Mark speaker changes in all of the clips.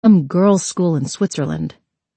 Speaker 1: girls' school in Switzerland.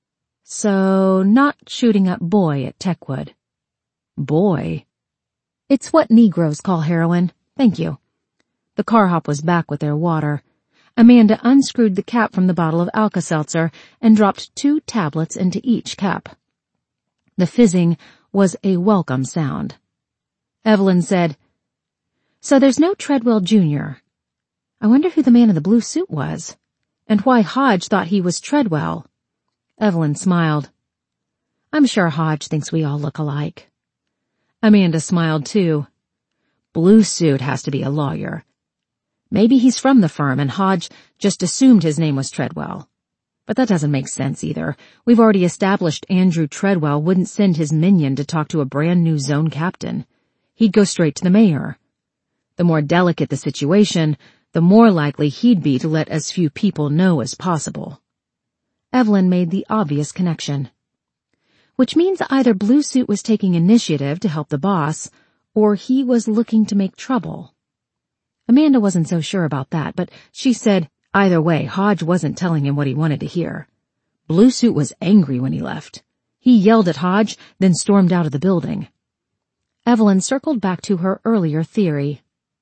Speaker 1: So, not shooting up boy at Techwood. Boy? It's what Negroes call heroin. Thank you. The car hop was back with their water. Amanda unscrewed the cap from the bottle of Alka-Seltzer and dropped 2 tablets into each cap. The fizzing was a welcome sound. Evelyn said, "So there's no Treadwell Jr. I wonder who the man in the blue suit was, and why Hodge thought he was Treadwell." Evelyn smiled. "I'm sure Hodge thinks we all look alike." Amanda smiled too. "Blue suit has to be a lawyer. Maybe he's from the firm and Hodge just assumed his name was Treadwell. But that doesn't make sense either. We've already established Andrew Treadwell wouldn't send his minion to talk to a brand new zone captain. He'd go straight to the mayor. The more delicate the situation, the more likely he'd be to let as few people know as possible." Evelyn made the obvious connection. Which means either Blue Suit was taking initiative to help the boss, or he was looking to make trouble. Amanda wasn't so sure about that, but she said either way Hodge wasn't telling him what he wanted to hear. Blue Suit was angry when he left. He yelled at Hodge, then stormed out of the building. Evelyn circled back to her earlier theory.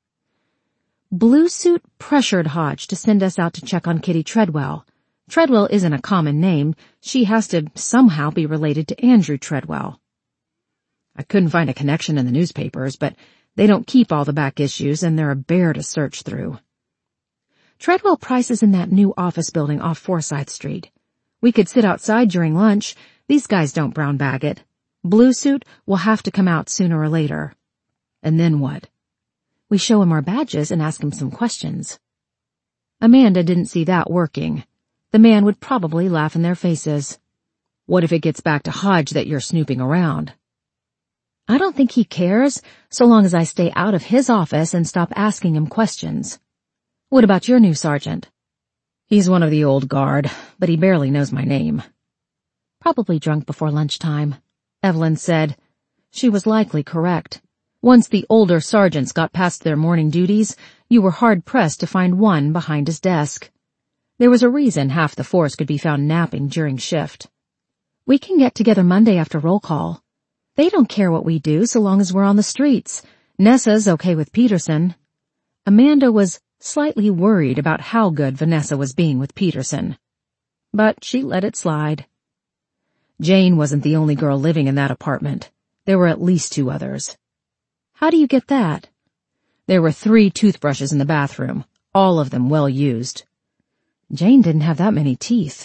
Speaker 1: Blue Suit pressured Hodge to send us out to check on Kitty Treadwell. Treadwell isn't a common name. She has to somehow be related to Andrew Treadwell. I couldn't find a connection in the newspapers, but they don't keep all the back issues and they're a bear to search through. Treadwell Price is in that new office building off Forsyth Street. We could sit outside during lunch. These guys don't brown bag it. Blue Suit will have to come out sooner or later. And then what? We show him our badges and ask him some questions. Amanda didn't see that working. The man would probably laugh in their faces. What if it gets back to Hodge that you're snooping around? I don't think he cares, so long as I stay out of his office and stop asking him questions. What about your new sergeant? He's one of the old guard, but he barely knows my name. Probably drunk before lunchtime, Evelyn said. She was likely correct. Once the older sergeants got past their morning duties, you were hard-pressed to find one behind his desk. There was a reason half the force could be found napping during shift. We can get together Monday after roll call. They don't care what we do so long as we're on the streets. Nessa's okay with Peterson. Amanda was slightly worried about how good Vanessa was being with Peterson. But she let it slide. Jane wasn't the only girl living in that apartment. There were at least 2 others. How do you get that? There were 3 toothbrushes in the bathroom, all of them well used. Jane didn't have that many teeth.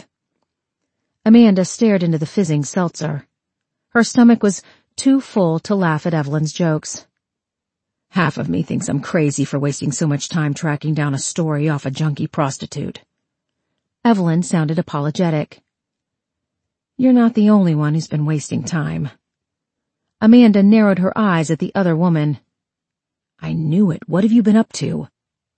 Speaker 1: Amanda stared into the fizzing seltzer. Her stomach was too full to laugh at Evelyn's jokes. Half of me thinks I'm crazy for wasting so much time tracking down a story off a junkie prostitute. Evelyn sounded apologetic. You're not the only one who's been wasting time. Amanda narrowed her eyes at the other woman. I knew it. What have you been up to?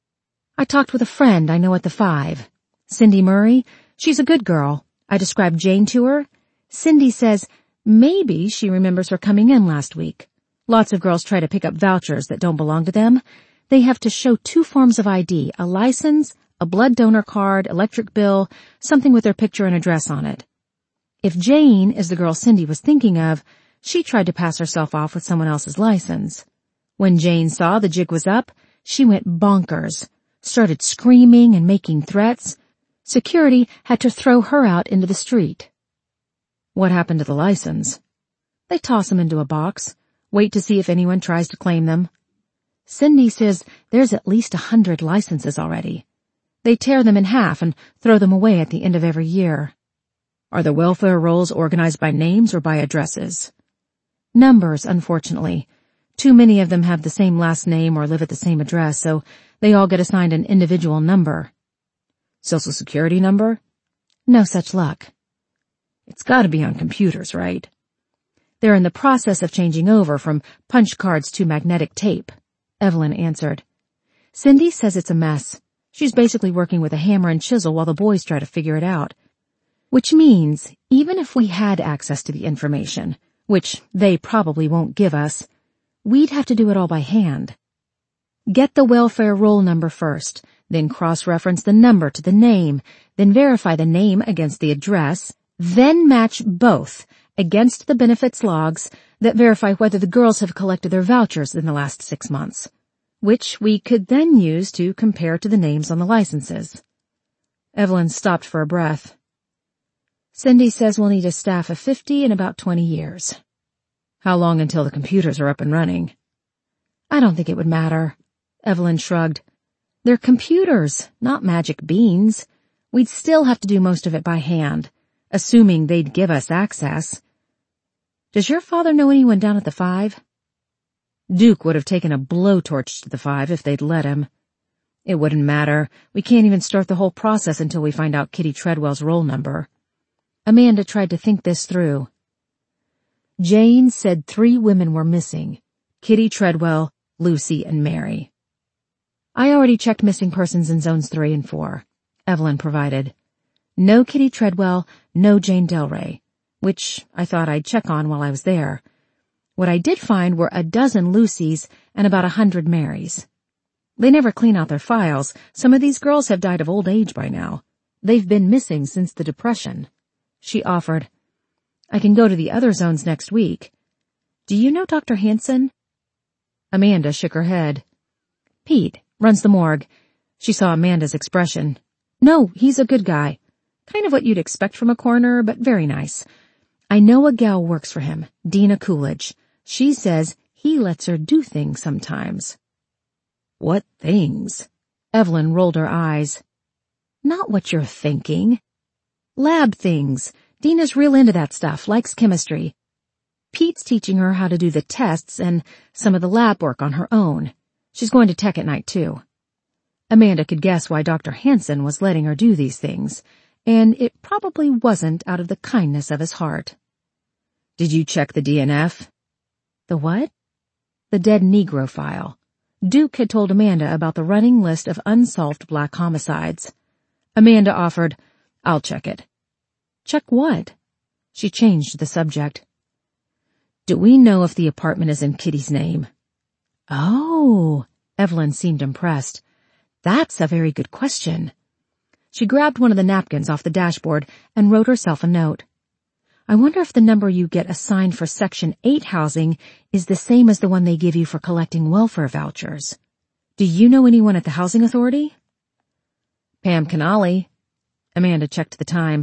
Speaker 1: I talked with a friend I know at the 5. Cindy Murray. She's a good girl. I described Jane to her. Cindy says maybe she remembers her coming in last week. Lots of girls try to pick up vouchers that don't belong to them. They have to show 2 forms of ID, a license, a blood donor card, electric bill, something with their picture and address on it. If Jane is the girl Cindy was thinking of, she tried to pass herself off with someone else's license. When Jane saw the jig was up, she went bonkers, started screaming and making threats. Security had to throw her out into the street. What happened to the license? They toss them into a box, wait to see if anyone tries to claim them. Cindy says there's at least 100 licenses already. They tear them in half and throw them away at the end of every year. Are the welfare rolls organized by names or by addresses? Numbers, unfortunately. Too many of them have the same last name or live at the same address, so they all get assigned an individual number. Social Security number? No such luck. It's gotta be on computers, right? They're in the process of changing over from punch cards to magnetic tape, Evelyn answered. Cindy says it's a mess. She's basically working with a hammer and chisel while the boys try to figure it out. Which means, even if we had access to the information, which they probably won't give us, we'd have to do it all by hand. Get the welfare roll number first, then cross-reference the number to the name, then verify the name against the address, then match both against the benefits logs that verify whether the girls have collected their vouchers in the last 6 months, which we could then use to compare to the names on the licenses. Evelyn stopped for a breath. Cindy says we'll need a staff of 50 in about 20 years. How long until the computers are up and running? I don't think it would matter. Evelyn shrugged. They're computers, not magic beans. We'd still have to do most of it by hand, assuming they'd give us access. Does your father know anyone down at the 5? Duke would have taken a blowtorch to the 5 if they'd let him. It wouldn't matter. We can't even start the whole process until we find out Kitty Treadwell's roll number. Amanda tried to think this through. Jane said 3 women were missing: Kitty Treadwell, Lucy, and Mary. I already checked missing persons in zones 3 and 4. Evelyn provided. No Kitty Treadwell, no Jane Delray, which I thought I'd check on while I was there. What I did find were a dozen Lucys and about 100 Marys. They never clean out their files. Some of these girls have died of old age by now. They've been missing since the Depression. She offered, I can go to the other zones next week. Do you know Dr. Hansen? Amanda shook her head. Pete runs the morgue. She saw Amanda's expression. No, he's a good guy. Kind of what you'd expect from a coroner, but very nice. I know a gal works for him, Dina Coolidge. She says he lets her do things sometimes. What things? Evelyn rolled her eyes. Not what you're thinking. Lab things. Dina's real into that stuff, likes chemistry. Pete's teaching her how to do the tests and some of the lab work on her own. She's going to tech at night, too. Amanda could guess why Dr. Hansen was letting her do these things, and it probably wasn't out of the kindness of his heart. Did you check the DNF? The what? The dead Negro file. Duke had told Amanda about the running list of unsolved black homicides. Amanda offered, I'll check it. Check what? She changed the subject. Do we know if the apartment is in Kitty's name? Oh, Evelyn seemed impressed. That's a very good question. She grabbed one of the napkins off the dashboard and wrote herself a note. I wonder if the number you get assigned for Section 8 housing is the same as the one they give you for collecting welfare vouchers. Do you know anyone at the Housing Authority? Pam Canali. Amanda checked the time.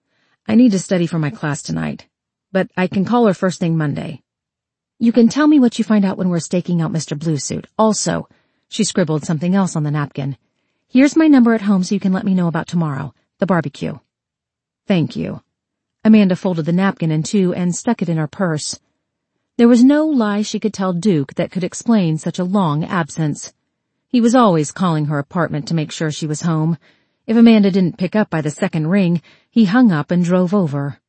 Speaker 1: I need to study for my class tonight, but I can call her first thing Monday. You can tell me what you find out when we're staking out Mr. Bluesuit. Also, she scribbled something else on the napkin. Here's my number at home so you can let me know about tomorrow, the barbecue. Thank you. Amanda folded the napkin in 2 and stuck it in her purse. There was no lie she could tell Duke that could explain such a long absence. He was always calling her apartment to make sure she was home. If Amanda didn't pick up by the second ring, he hung up and drove over.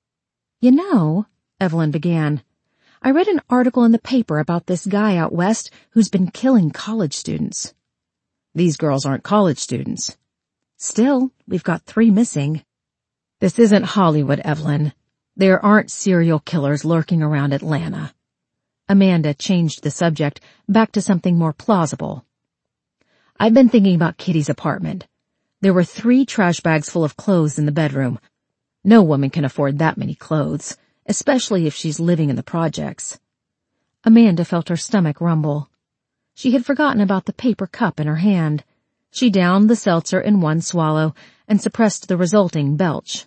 Speaker 1: You know, Evelyn began, I read an article in the paper about this guy out west who's been killing college students. These girls aren't college students. Still, we've got 3 missing. This isn't Hollywood, Evelyn. There aren't serial killers lurking around Atlanta. Amanda changed the subject back to something more plausible. I've been thinking about Kitty's apartment. There were 3 trash bags full of clothes in the bedroom. No woman can afford that many clothes, especially if she's living in the projects. Amanda felt her stomach rumble. She had forgotten about the paper cup in her hand. She downed the seltzer in one swallow and suppressed the resulting belch.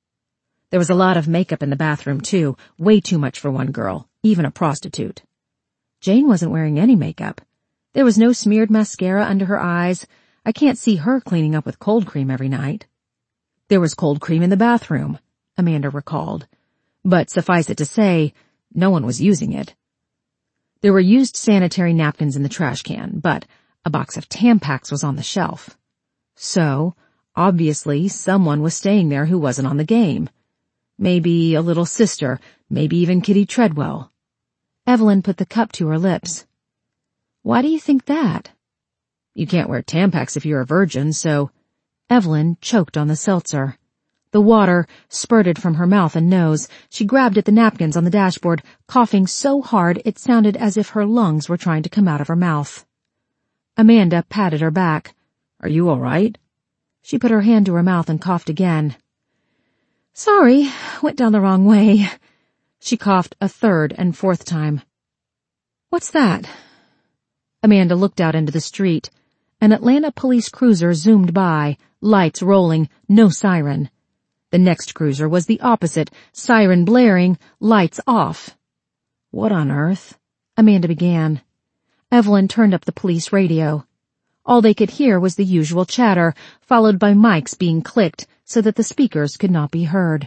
Speaker 1: There was a lot of makeup in the bathroom, too, way too much for one girl, even a prostitute. Jane wasn't wearing any makeup. There was no smeared mascara under her eyes. I can't see her cleaning up with cold cream every night. There was cold cream in the bathroom, Amanda recalled. But suffice it to say, no one was using it. There were used sanitary napkins in the trash can, but a box of Tampax was on the shelf. So, obviously, someone was staying there who wasn't on the game. Maybe a little sister, maybe even Kitty Treadwell. Evelyn put the cup to her lips. Why do you think that? You can't wear Tampax if you're a virgin, so... Evelyn choked on the seltzer. The water spurted from her mouth and nose. She grabbed at the napkins on the dashboard, coughing so hard it sounded as if her lungs were trying to come out of her mouth. Amanda patted her back.
Speaker 2: Are you all right?
Speaker 1: She put her hand to her mouth and coughed again. Sorry, went down the wrong way. She coughed a third and fourth time. What's that? Amanda looked out into the street. An Atlanta police cruiser zoomed by, lights rolling, no siren. The next cruiser was the opposite, siren blaring, lights off.
Speaker 2: What on earth?
Speaker 1: Amanda began. Evelyn turned up the police radio. All they could hear was the usual chatter, followed by mics being clicked so that the speakers could not be heard.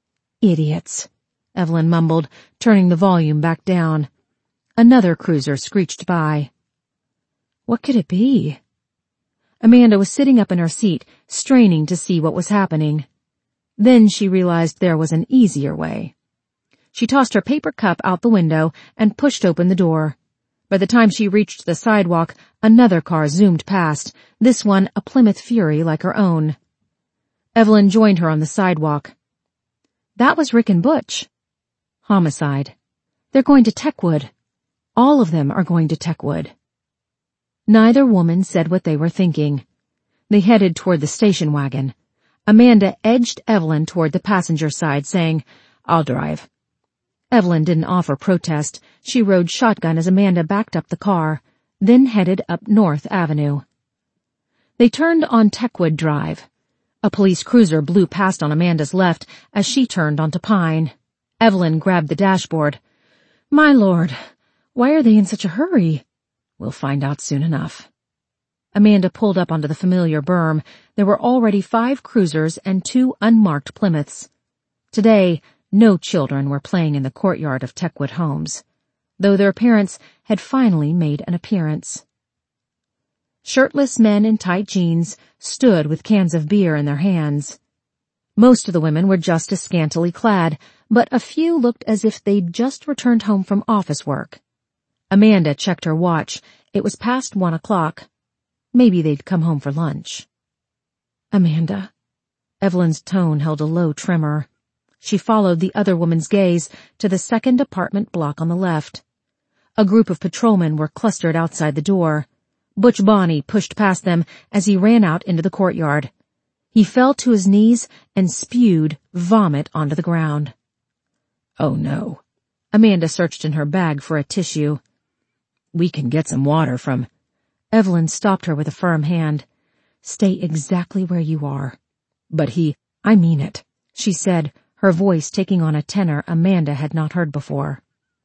Speaker 1: Idiots, Evelyn mumbled, turning the volume back down. Another cruiser screeched by. What could it be? Amanda was sitting up in her seat, straining to see what was happening. Then she realized there was an easier way. She tossed her paper cup out the window and pushed open the door. By the time she reached the sidewalk, another car zoomed past, this one a Plymouth Fury like her own. Evelyn joined her on the sidewalk. That was Rick and Butch. Homicide. They're going to Techwood. All of them are going to Techwood. Neither woman said what they were thinking. They headed toward the station wagon. Amanda edged Evelyn toward the passenger side, saying, I'll drive. Evelyn didn't offer protest. She rode shotgun as Amanda backed up the car, then headed up North Avenue. They turned on Techwood Drive. A police cruiser blew past on Amanda's left as she turned onto Pine. Evelyn grabbed the dashboard. My lord, why are they in such a hurry? We'll find out soon enough. Amanda pulled up onto the familiar berm. There were already 5 cruisers and 2 unmarked Plymouths. Today, no children were playing in the courtyard of Techwood Homes, though their parents had finally made an appearance. Shirtless men in tight jeans stood with cans of beer in their hands. Most of the women were just as scantily clad, but a few looked as if they'd just returned home from office work. Amanda checked her watch. It was past 1 o'clock. Maybe they'd come home for lunch. Amanda. Evelyn's tone held a low tremor. She followed the other woman's gaze to the second apartment block on the left. A group of patrolmen were clustered outside the door. Butch Bonney pushed past them as he ran out into the courtyard. He fell to his knees and spewed vomit onto the ground. Oh no. Amanda searched in her bag for a tissue. We can get some water from... Evelyn stopped her with a firm hand. Stay exactly where you are. But I mean it, she said, her voice taking on a tenor Amanda had not heard before.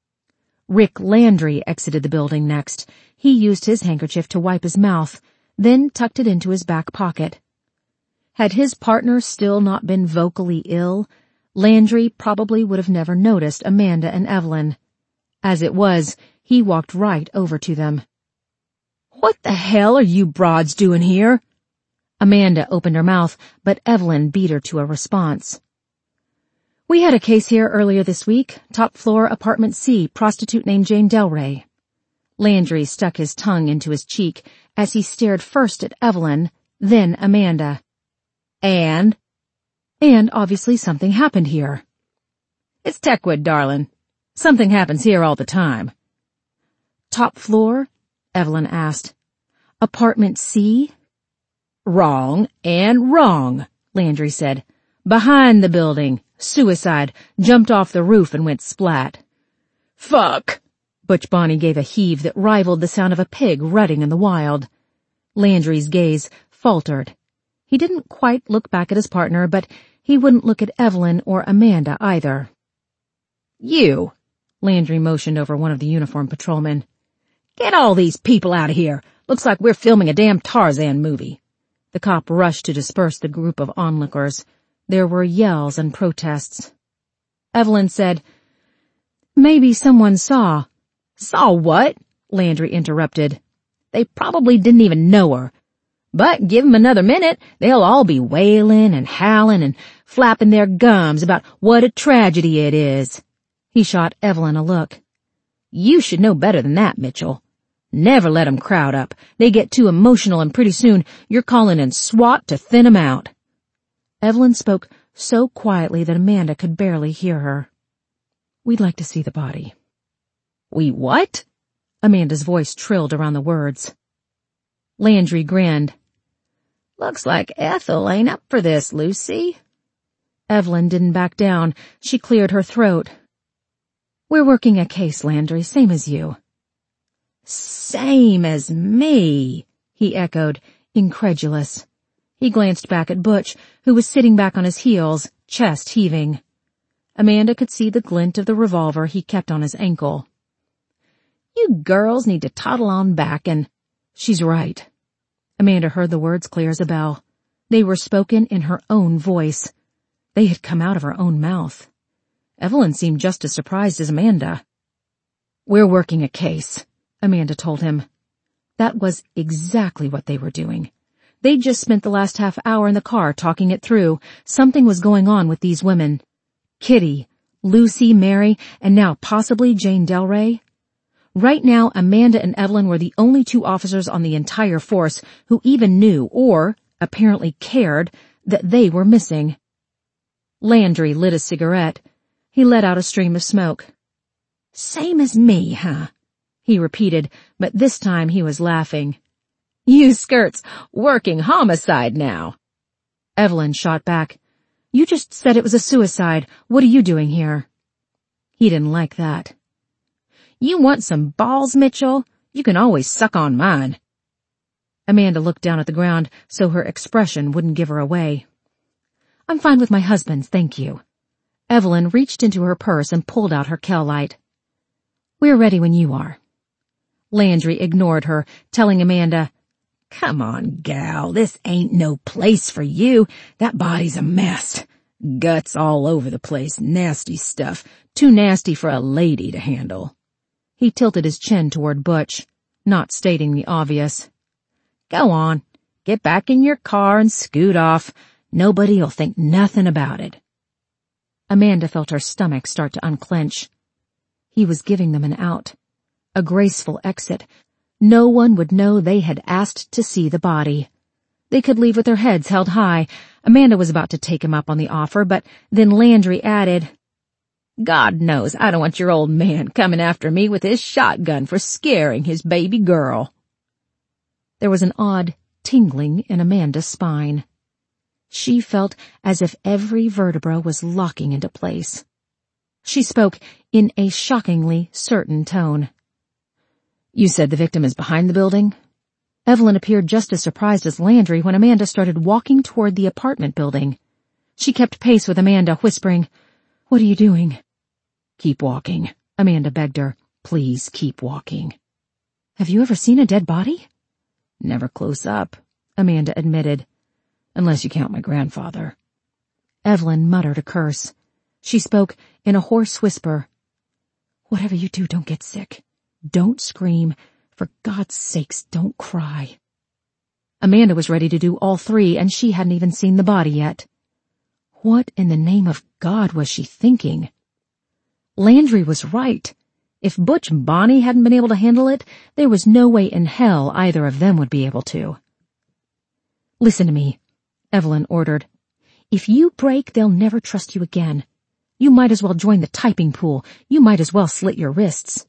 Speaker 1: Rick Landry exited the building next. He used his handkerchief to wipe his mouth, then tucked it into his back pocket. Had his partner still not been vocally ill, Landry probably would have never noticed Amanda and Evelyn. As it was, he walked right over to them. What the hell are you broads doing here? Amanda opened her mouth, but Evelyn beat her to a response. We had a case here earlier this week, top floor apartment C, prostitute named Jane Delray. Landry stuck his tongue into his cheek as he stared first at Evelyn, then Amanda. And obviously something happened here. It's Techwood, darling. Something happens here all the time. Top floor? Evelyn asked. Apartment C? Wrong and wrong, Landry said. Behind the building. Suicide. Jumped off the roof and went splat. Fuck! Butch Bonney gave a heave that rivaled the sound of a pig rutting in the wild. Landry's gaze faltered. He didn't quite look back at his partner, but he wouldn't look at Evelyn or Amanda either. You! Landry motioned over one of the uniformed patrolmen. Get all these people out of here. Looks like we're filming a damn Tarzan movie. The cop rushed to disperse the group of onlookers. There were yells and protests. Evelyn said, Maybe someone saw. Saw what? Landry interrupted. They probably didn't even know her. But give 'em another minute, they'll all be wailing and howling and flapping their gums about what a tragedy it is. He shot Evelyn a look. You should know better than that, Mitchell. Never let 'em crowd up. They get too emotional and pretty soon you're calling in SWAT to thin 'em out. Evelyn spoke so quietly that Amanda could barely hear her. We'd like to see the body. We what? Amanda's voice trilled around the words. Landry grinned.
Speaker 2: Looks like Ethel ain't up for this, Lucy.
Speaker 1: Evelyn didn't back down. She cleared her throat. We're working a case, Landry, same as you.
Speaker 2: Same as me, he echoed, incredulous.
Speaker 1: He glanced back at Butch, who was sitting back on his heels, chest heaving. Amanda could see the glint of the revolver he kept on his ankle.
Speaker 2: You girls need to toddle on back and—
Speaker 1: She's right. Amanda heard the words clear as a bell. They were spoken in her own voice. They had come out of her own mouth. Evelyn seemed just as surprised as Amanda. We're working a case, Amanda told him. That was exactly what they were doing. They'd just spent the last half hour in the car talking it through. Something was going on with these women. Kitty, Lucy, Mary, and now possibly Jane Delray. Right now, Amanda and Evelyn were the only two officers on the entire force who even knew, or apparently cared, that they were missing. Landry lit a cigarette. He let out a stream of smoke.
Speaker 2: Same as me, huh?
Speaker 1: He repeated, but this time he was laughing.
Speaker 2: You skirts working homicide now.
Speaker 1: Evelyn shot back. You just said it was a suicide. What are you doing here? He didn't like that.
Speaker 2: You want some balls, Mitchell? You can always suck on mine.
Speaker 1: Amanda looked down at the ground so her expression wouldn't give her away. I'm fine with my husband's, thank you. Evelyn reached into her purse and pulled out her Kel light. We're ready when you are. Landry ignored her, telling Amanda,
Speaker 2: Come on, gal, this ain't no place for you. That body's a mess. Guts all over the place, nasty stuff. Too nasty for a lady to handle.
Speaker 1: He tilted his chin toward Butch, not stating the obvious.
Speaker 2: Go on, get back in your car and scoot off. Nobody'll think nothing about it.
Speaker 1: Amanda felt her stomach start to unclench. He was giving them an out. A graceful exit. No one would know they had asked to see the body. They could leave with their heads held high. Amanda was about to take him up on the offer, but then Landry added,
Speaker 2: God knows I don't want your old man coming after me with his shotgun for scaring his baby girl.
Speaker 1: There was an odd tingling in Amanda's spine. She felt as if every vertebra was locking into place. She spoke in a shockingly certain tone. You said the victim is behind the building? Evelyn appeared just as surprised as Landry when Amanda started walking toward the apartment building. She kept pace with Amanda, whispering, What are you doing? Keep walking, Amanda begged her. Please keep walking. Have you ever seen a dead body? Never close up, Amanda admitted. Unless you count my grandfather. Evelyn muttered a curse. She spoke in a hoarse whisper. Whatever you do, don't get sick. Don't scream. For God's sakes, don't cry. Amanda was ready to do all three, and she hadn't even seen the body yet. What in the name of God was she thinking? Landry was right. If Butch and Bonnie hadn't been able to handle it, there was no way in hell either of them would be able to. Listen to me, Evelyn ordered. If you break, they'll never trust you again. You might as well join the typing pool. You might as well slit your wrists.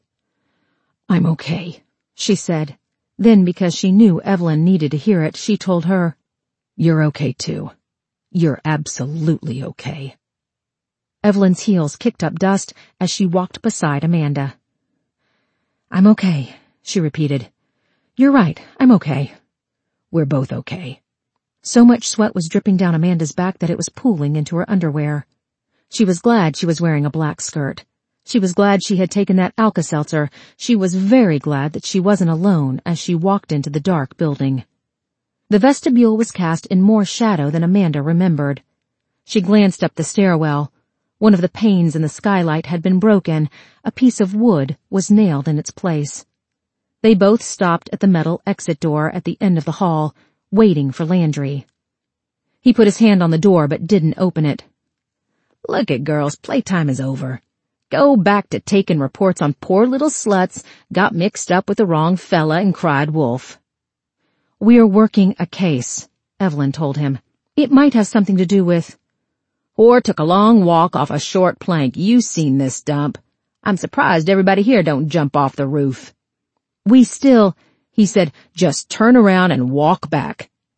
Speaker 1: I'm okay, she said. Then, because she knew Evelyn needed to hear it, she told her, You're okay too. You're absolutely okay. Evelyn's heels kicked up dust as she walked beside Amanda. I'm okay, she repeated. You're right, I'm okay. We're both okay. So much sweat was dripping down Amanda's back that it was pooling into her underwear. She was glad she was wearing a black skirt. She was glad she had taken that Alka-Seltzer. She was very glad that she wasn't alone as she walked into the dark building. The vestibule was cast in more shadow than Amanda remembered. She glanced up the stairwell. One of the panes in the skylight had been broken. A piece of wood was nailed in its place. They both stopped at the metal exit door at the end of the hall, waiting for Landry. He put his hand on the door but didn't open it. Look it, girls, playtime is over. Go back to taking reports on poor little sluts, got mixed up with the wrong fella and cried wolf. We're working a case, Evelyn told him. It might have something to do with... Whore took a long walk off a short plank. You seen this dump. I'm surprised everybody here don't jump off the roof. We still, he said, just turn around and walk back.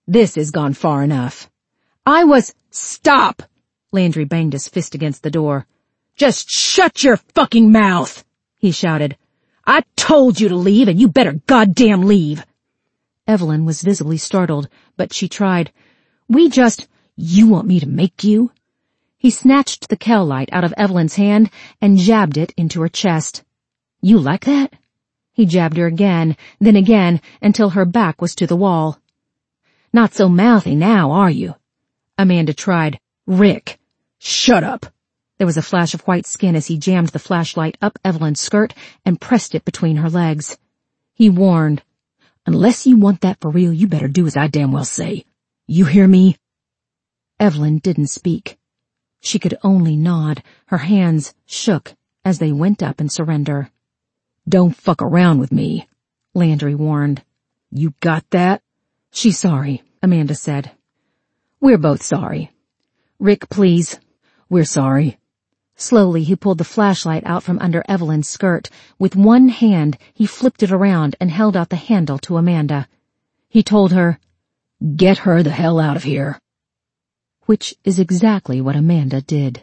Speaker 2: This has gone far enough. Stop! Landry banged his fist against the door. Just shut your fucking mouth, he shouted. I told you to leave, and you better goddamn leave. Evelyn was visibly startled, but she tried. You want me to make you? He snatched the Kell light out of Evelyn's hand and jabbed it into her chest. You like that? He jabbed her again, then again, until her back was to the wall. Not so mouthy now, are you? Amanda tried. Rick, shut up. There was a flash of white skin as he jammed the flashlight up Evelyn's skirt and pressed it between her legs. He warned, Unless you want that for real, you better do as I damn well say. You hear me? Evelyn didn't speak. She could only nod. Her hands shook as they went up in surrender. Don't fuck around with me, Landry warned. You got that? She's sorry, Amanda said. We're both sorry. Rick, please. We're sorry. Slowly, he pulled the flashlight out from under Evelyn's skirt. With one hand, he flipped it around and held out the handle to Amanda. He told her, Get her the hell out of here. Which is exactly what Amanda did.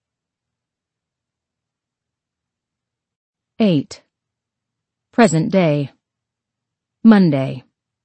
Speaker 2: 8. Present day. Monday.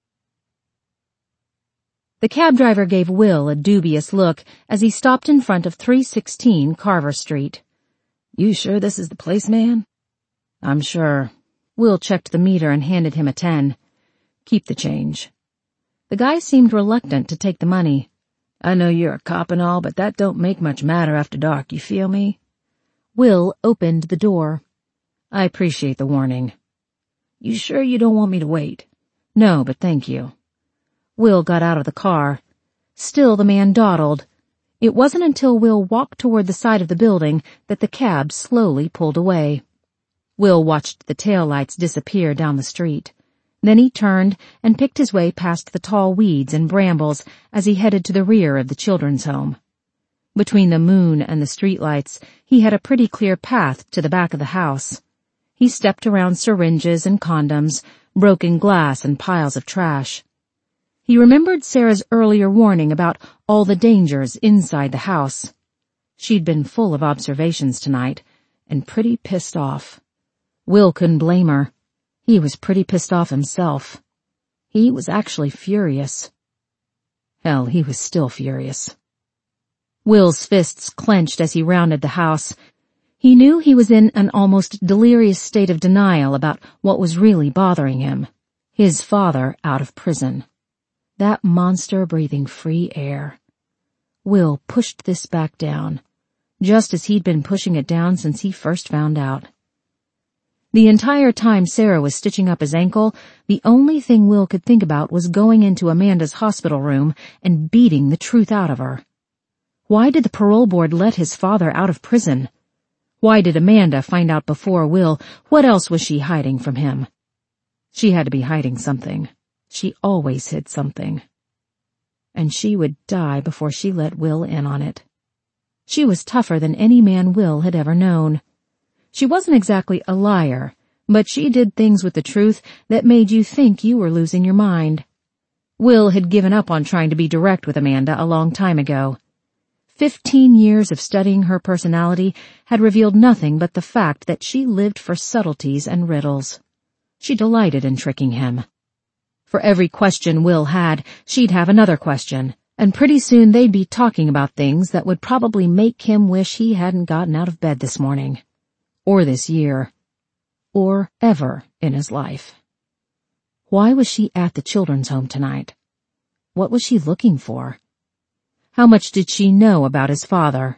Speaker 2: The cab driver gave Will a dubious look as he stopped in front of 316 Carver Street. You sure this is the place, man? I'm sure. Will checked the meter and handed him a 10. Keep the change. The guy seemed reluctant to take the money. I know you're a cop and all, but that don't make much matter after dark, you feel me? Will opened the door. I appreciate the warning. You sure you don't want me to wait? No, but thank you. Will got out of the car. Still the man dawdled. It wasn't until Will walked toward the side of the building that the cab slowly pulled away. Will watched the taillights disappear down the street. Then he turned and picked his way past the tall weeds and brambles as he headed to the rear of the children's home. Between the moon and the streetlights, he had a pretty clear path to the back of the house. He stepped around syringes and condoms, broken glass and piles of trash. He remembered Sarah's earlier warning about all the dangers inside the house. She'd been full of observations tonight, and pretty pissed off. Will couldn't blame her. He was pretty pissed off himself. He was actually furious. Hell, he was still furious. Will's fists clenched as he rounded the house. He knew he was in an almost delirious state of denial about what was really bothering him. His father out of prison. That monster breathing free air. Will pushed this back down, just as he'd been pushing it down since he first found out. The entire time Sarah was stitching up his ankle, the only thing Will could think about was going into Amanda's hospital room and beating the truth out of her. Why did the parole board let his father out of prison? Why did Amanda find out before Will? What else was she hiding from him? She had to be hiding something. She always hid something. And she would die before she let Will in on it. She was tougher than any man Will had ever known. She wasn't exactly a liar, but she did things with the truth that made you think you were losing your mind. Will had given up on trying to be direct with Amanda a long time ago. 15 years of studying her personality had revealed nothing but the fact that she lived for subtleties and riddles. She delighted in tricking him. For every question Will had, she'd have another question, and pretty soon they'd be talking about things that would probably make him wish he hadn't gotten out of bed this morning. Or this year. Or ever in his life. Why was she at the children's home tonight? What was she looking for? How much did she know about his father?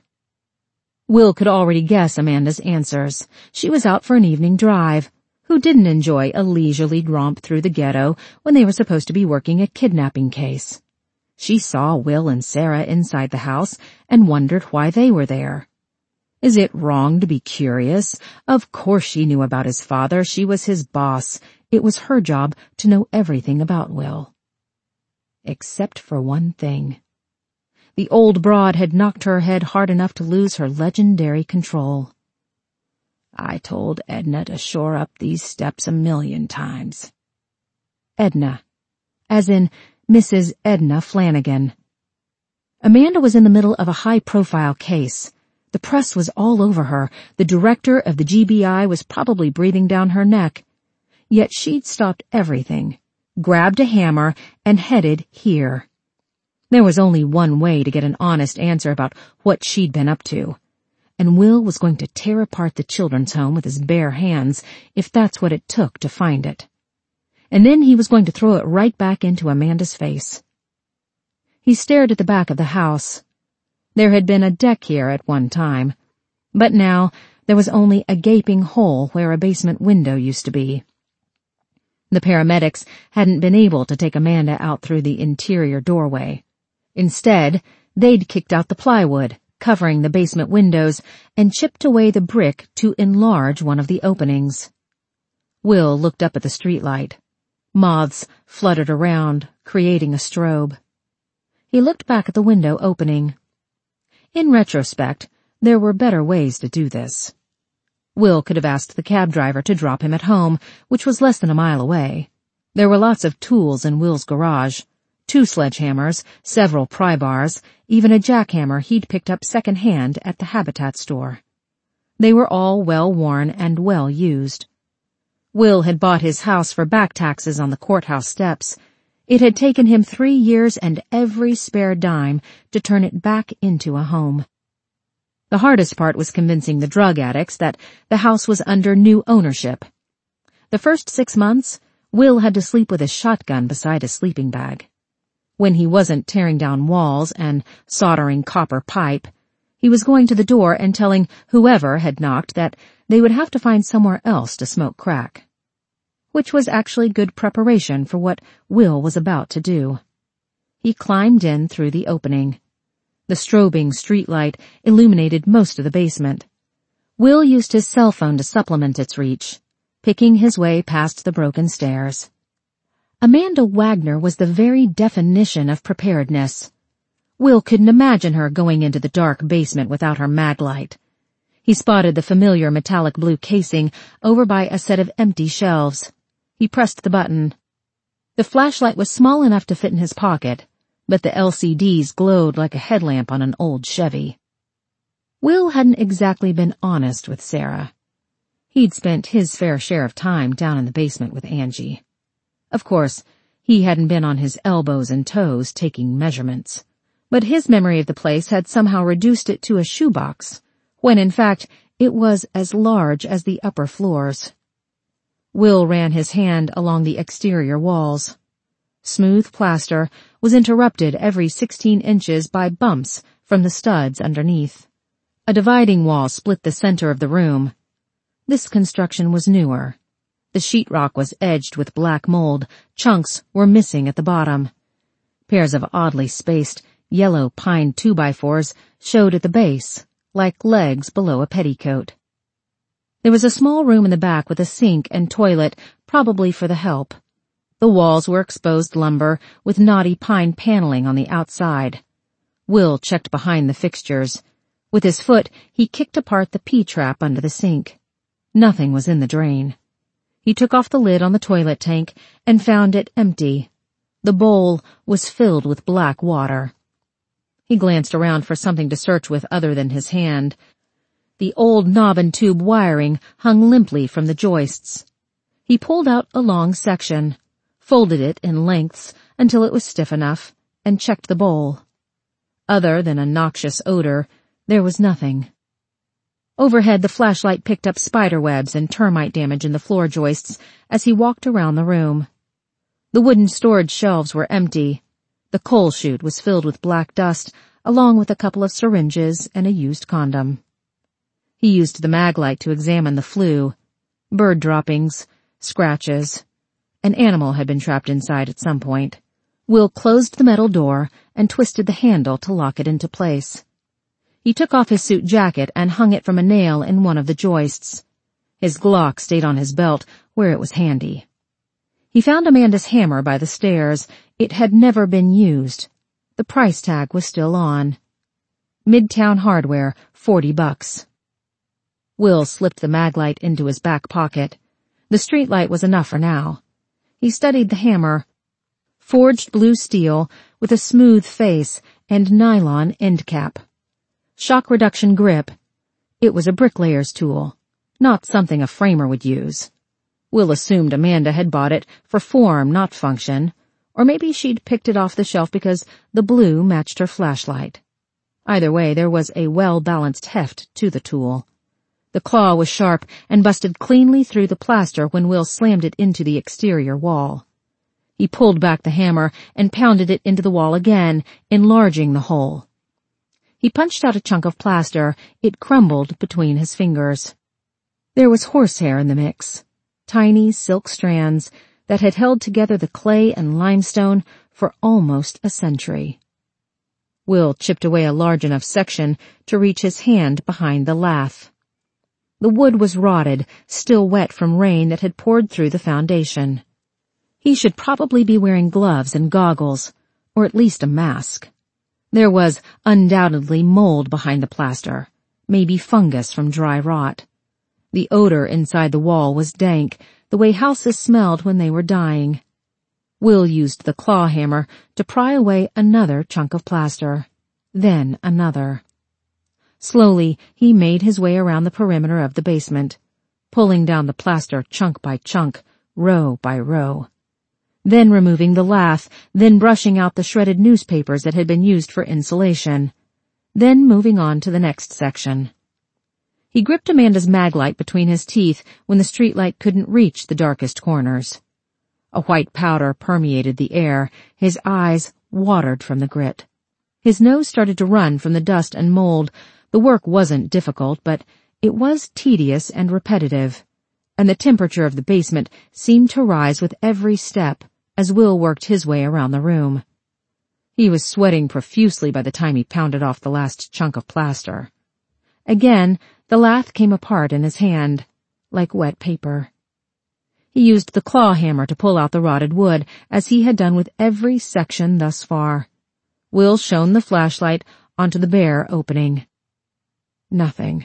Speaker 2: Will could already guess Amanda's answers. She was out for an evening drive. Who didn't enjoy a leisurely romp through the ghetto when they were supposed to be working a kidnapping case? She saw Will and Sarah inside the house and wondered why they were there. Is it wrong to be curious? Of course she knew about his father. She was his boss. It was her job to know everything about Will. Except for one thing. The old broad had knocked her head hard enough to lose her legendary control. I told Edna to shore up these steps 1,000,000 times. Edna. As in
Speaker 1: Mrs. Edna Flanagan. Amanda was in the middle of a high-profile case. The press was all over her. The director of the GBI was probably breathing down her neck. Yet she'd stopped everything, grabbed a hammer, and headed here. There was only one way to get an honest answer about what she'd been up to. And Will was going to tear apart the children's home with his bare hands if that's what it took to find it. And then he was going to throw it right back into Amanda's face. He stared at the back of the house. There had been a deck here at one time, but now there was only a gaping hole where a basement window used to be. The paramedics hadn't been able to take Amanda out through the interior doorway. Instead, they'd kicked out the plywood, covering the basement windows, and chipped away the brick to enlarge one of the openings. Will looked up at the streetlight. Moths fluttered around, creating a strobe. He looked back at the window opening. In retrospect, there were better ways to do this. Will could have asked the cab driver to drop him at home, which was less than a mile away. There were lots of tools in Will's garage. 2 sledgehammers, several pry bars, even a jackhammer he'd picked up second-hand at the Habitat store. They were all well-worn and well-used. Will had bought his house for back taxes on the courthouse steps. It had taken him 3 years and every spare dime to turn it back into a home. The hardest part was convincing the drug addicts that the house was under new ownership. The first 6 months, Will had to sleep with his shotgun beside his sleeping bag. When he wasn't tearing down walls and soldering copper pipe, he was going to the door and telling whoever had knocked that they would have to find somewhere else to smoke crack. Which was actually good preparation for what Will was about to do. He climbed in through the opening. The strobing streetlight illuminated most of the basement. Will used his cell phone to supplement its reach, picking his way past the broken stairs. Amanda Wagner was the very definition of preparedness. Will couldn't imagine her going into the dark basement without her mag light. He spotted the familiar metallic blue casing over by a set of empty shelves. He pressed the button. The flashlight was small enough to fit in his pocket, but the LCDs glowed like a headlamp on an old Chevy. Will hadn't exactly been honest with Sarah. He'd spent his fair share of time down in the basement with Angie. Of course, he hadn't been on his elbows and toes taking measurements, but his memory of the place had somehow reduced it to a shoebox, when in fact it was as large as the upper floors. Will ran his hand along the exterior walls. Smooth plaster was interrupted every 16 inches by bumps from the studs underneath. A dividing wall split the center of the room. This construction was newer. The sheetrock was edged with black mold. Chunks were missing at the bottom. Pairs of oddly spaced, yellow pine 2x4s showed at the base, like legs below a petticoat. There was a small room in the back with a sink and toilet, probably for the help. The walls were exposed lumber with knotty pine paneling on the outside. Will checked behind the fixtures. With his foot, he kicked apart the P-trap under the sink. Nothing was in the drain. He took off the lid on the toilet tank and found it empty. The bowl was filled with black water. He glanced around for something to search with other than his hand. The old knob and tube wiring hung limply from the joists. He pulled out a long section, folded it in lengths until it was stiff enough, and checked the bowl. Other than a noxious odor, there was nothing. Overhead, the flashlight picked up spider webs and termite damage in the floor joists as he walked around the room. The wooden storage shelves were empty. The coal chute was filled with black dust, along with a couple of syringes and a used condom. He used the mag light to examine the flue. Bird droppings, scratches. An animal had been trapped inside at some point. Will closed the metal door and twisted the handle to lock it into place. He took off his suit jacket and hung it from a nail in one of the joists. His Glock stayed on his belt, where it was handy. He found Amanda's hammer by the stairs. It had never been used. The price tag was still on. Midtown Hardware, $40. Will slipped the mag light into his back pocket. The streetlight was enough for now. He studied the hammer.
Speaker 2: forged blue steel with a smooth face and nylon end cap. Shock reduction grip. It was a bricklayer's tool, not something a framer would use. Will assumed Amanda had bought it for form, not function, or maybe she'd picked it off the shelf because the blue matched her flashlight. Either way, there was a well-balanced heft to the tool. The claw was sharp and busted cleanly through the plaster when Will slammed it into the exterior wall. He pulled back the hammer and pounded it into the wall again, enlarging the hole. He punched out a chunk of plaster. It crumbled between his fingers. There was horsehair in the mix, tiny silk strands that had held together the clay and limestone for almost a century. Will chipped away a large enough section to reach his hand behind the lath. The wood was rotted, still wet from rain that had poured through the foundation. He should probably be wearing gloves and goggles, or at least a mask. There was undoubtedly mold behind the plaster, maybe fungus from dry rot. The odor inside the wall was dank, the way houses smelled when they were dying. Will used the claw hammer to pry away another chunk of plaster, then another. Slowly, he made his way around the perimeter of the basement, pulling down the plaster chunk by chunk, row by row. Then removing the lath, then brushing out the shredded newspapers that had been used for insulation, then moving on to the next section. He gripped Amanda's maglite between his teeth when the streetlight couldn't reach the darkest corners. A white powder permeated the air. His eyes watered from the grit. His nose started to run from the dust and mold. The work wasn't difficult, but it was tedious and repetitive, and the temperature of the basement seemed to rise with every step as Will worked his way around the room. He was sweating profusely by the time he pounded off the last chunk of plaster. Again, the lath came apart in his hand, like wet paper. He used the claw hammer to pull out the rotted wood, as he had done with every section thus far. Will shone the flashlight onto the bare opening. Nothing.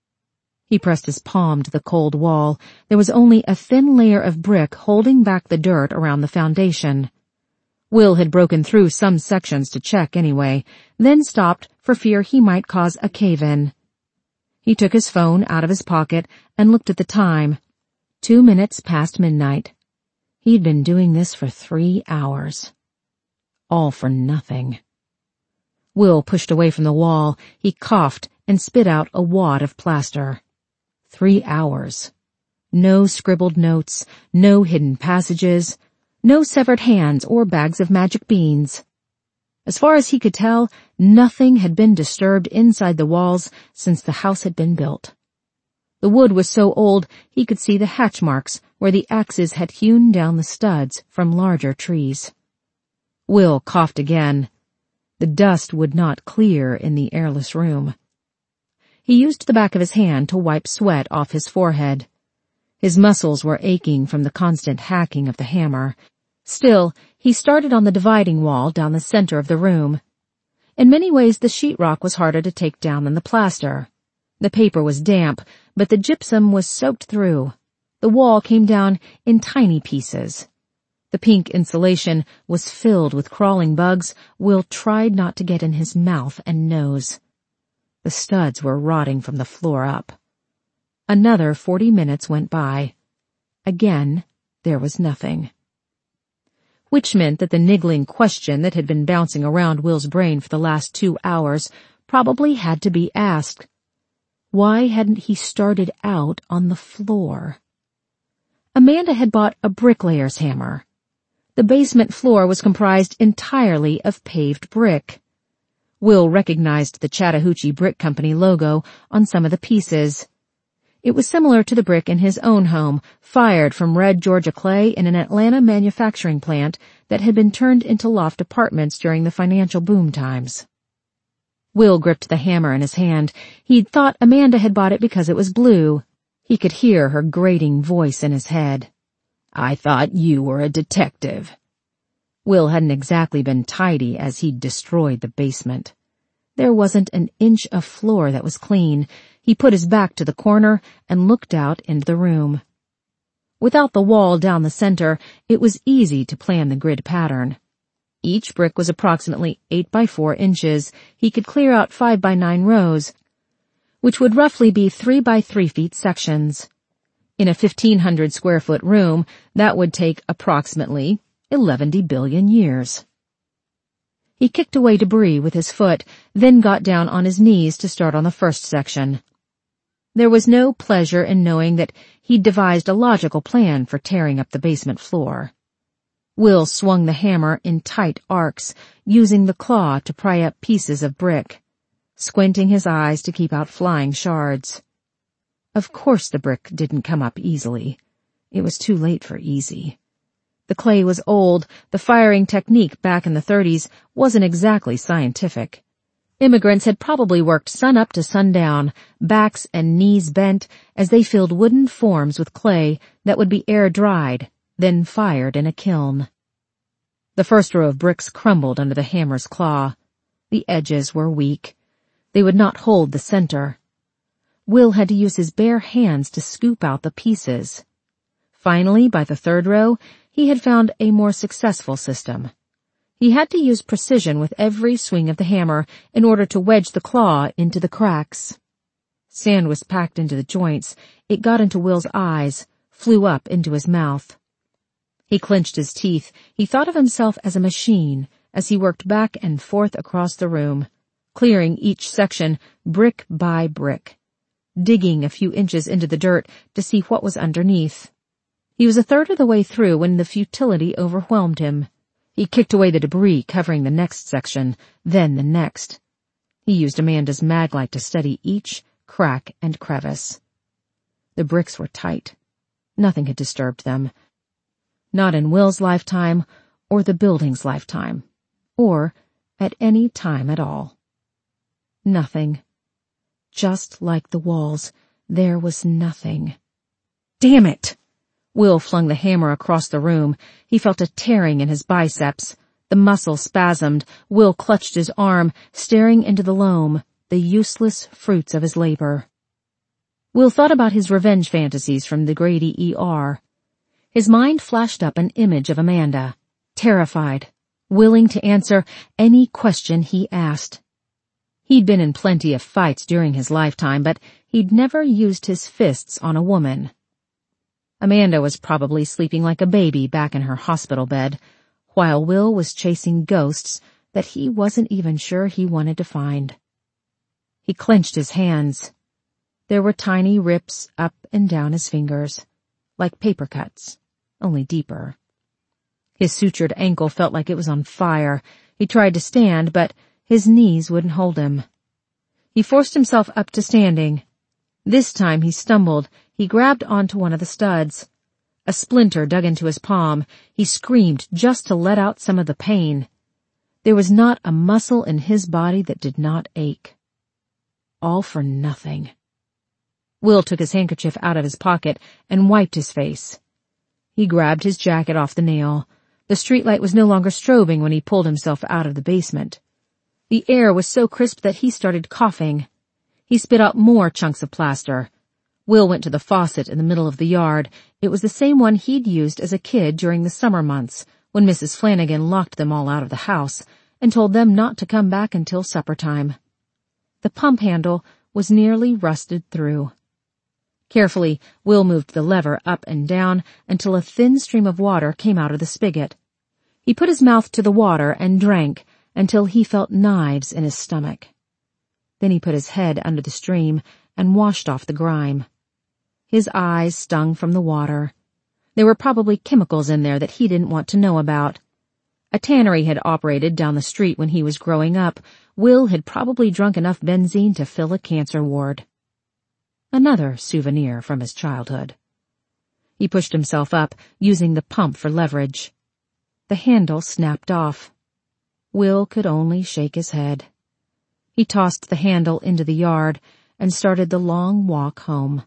Speaker 2: He pressed his palm to the cold wall. There was only a thin layer of brick holding back the dirt around the foundation. Will had broken through some sections to check anyway, then stopped for fear he might cause a cave-in. He took his phone out of his pocket and looked at the time. 2 minutes past midnight. He'd been doing this for 3 hours. All for nothing. Will pushed away from the wall. He coughed and spit out a wad of plaster. 3 hours. No scribbled notes, no hidden passages, no severed hands or bags of magic beans. As far as he could tell, nothing had been disturbed inside the walls since the house had been built. The wood was so old he could see the hatch marks where the axes had hewn down the studs from larger trees. Will coughed again. The dust would not clear in the airless room. He used the back of his hand to wipe sweat off his forehead. His muscles were aching from the constant hacking of the hammer. Still, he started on the dividing wall down the center of the room. In many ways, the sheetrock was harder to take down than the plaster. The paper was damp, but the gypsum was soaked through. The wall came down in tiny pieces. The pink insulation was filled with crawling bugs. Will tried not to get in his mouth and nose. The studs were rotting from the floor up. Another 40 minutes went by. Again, there was nothing. Which meant that the niggling question that had been bouncing around Will's brain for the last 2 hours probably had to be asked. Why hadn't he started out on the floor? Amanda had bought a bricklayer's hammer. The basement floor was comprised entirely of paved brick. Will recognized the Chattahoochee Brick Company logo on some of the pieces. It was similar to the brick in his own home, fired from red Georgia clay in an Atlanta manufacturing plant that had been turned into loft apartments during the financial boom times. Will gripped the hammer in his hand. He'd thought Amanda had bought it because it was blue. He could hear her grating voice in his head. "I thought you were a detective." Will hadn't exactly been tidy as he'd destroyed the basement. There wasn't an inch of floor that was clean. He put his back to the corner and looked out into the room. Without the wall down the center, it was easy to plan the grid pattern. Each brick was approximately 8 by 4 inches. He could clear out 5 by 9 rows, which would roughly be 3 by 3 feet sections. In a 1,500 square foot room, that would take approximately 11 billion years. He kicked away debris with his foot, then got down on his knees to start on the first section. There was no pleasure in knowing that he'd devised a logical plan for tearing up the basement floor. Will swung the hammer in tight arcs, using the claw to pry up pieces of brick, squinting his eyes to keep out flying shards. Of course the brick didn't come up easily. It was too late for easy. The clay was old. The firing technique back in the 30s wasn't exactly scientific. Immigrants had probably worked sun up to sundown, backs and knees bent, as they filled wooden forms with clay that would be air-dried, then fired in a kiln. The first row of bricks crumbled under the hammer's claw. The edges were weak. They would not hold the center. Will had to use his bare hands to scoop out the pieces. Finally, by the third row, he had found a more successful system. He had to use precision with every swing of the hammer in order to wedge the claw into the cracks. Sand was packed into the joints. It got into Will's eyes, flew up into his mouth. He clenched his teeth. He thought of himself as a machine as he worked back and forth across the room, clearing each section brick by brick, digging a few inches into the dirt to see what was underneath. He was a third of the way through when the futility overwhelmed him. He kicked away the debris covering the next section, then the next. He used Amanda's maglite to study each crack and crevice. The bricks were tight. Nothing had disturbed them. Not in Will's lifetime, or the building's lifetime, or at any time at all. Nothing. Just like the walls, there was nothing. Damn it! Will flung the hammer across the room. He felt a tearing in his biceps. The muscle spasmed. Will clutched his arm, staring into the loam, the useless fruits of his labor. Will thought about his revenge fantasies from the Grady ER. His mind flashed up an image of Amanda, terrified, willing to answer any question he asked. He'd been in plenty of fights during his lifetime, but he'd never used his fists on a woman. Amanda was probably sleeping like a baby back in her hospital bed, while Will was chasing ghosts that he wasn't even sure he wanted to find. He clenched his hands. There were tiny rips up and down his fingers, like paper cuts, only deeper. His sutured ankle felt like it was on fire. He tried to stand, but his knees wouldn't hold him. He forced himself up to standing. This time he stumbled. He grabbed onto one of the studs. A splinter dug into his palm. He screamed just to let out some of the pain. There was not a muscle in his body that did not ache. All for nothing. Will took his handkerchief out of his pocket and wiped his face. He grabbed his jacket off the nail. The streetlight was no longer strobing when he pulled himself out of the basement. The air was so crisp that he started coughing. He spit out more chunks of plaster. Will went to the faucet in the middle of the yard. It was the same one he'd used as a kid during the summer months, when Mrs. Flanagan locked them all out of the house and told them not to come back until supper time. The pump handle was nearly rusted through. Carefully, Will moved the lever up and down until a thin stream of water came out of the spigot. He put his mouth to the water and drank until he felt knives in his stomach. Then he put his head under the stream and washed off the grime. His eyes stung from the water. There were probably chemicals in there that he didn't want to know about. A tannery had operated down the street when he was growing up. Will had probably drunk enough benzene to fill a cancer ward. Another souvenir from his childhood. He pushed himself up, using the pump for leverage. The handle snapped off. Will could only shake his head. He tossed the handle into the yard and started the long walk home.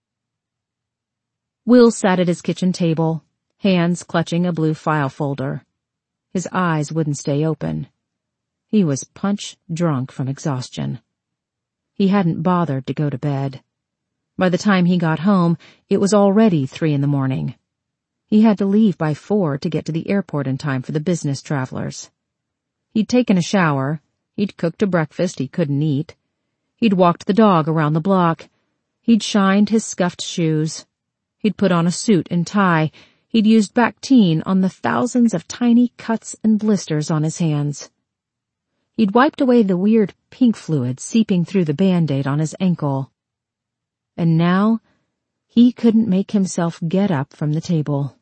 Speaker 2: Will sat at his kitchen table, hands clutching a blue file folder. His eyes wouldn't stay open. He was punch drunk from exhaustion. He hadn't bothered to go to bed. By the time he got home, it was already 3 a.m. He had to leave by 4 to get to the airport in time for the business travelers. He'd taken a shower. He'd cooked a breakfast he couldn't eat. He'd walked the dog around the block. He'd shined his scuffed shoes. He'd put on a suit and tie. He'd used Bactine on the thousands of tiny cuts and blisters on his hands. He'd wiped away the weird pink fluid seeping through the Band-Aid on his ankle. And now, he couldn't make himself get up from the table.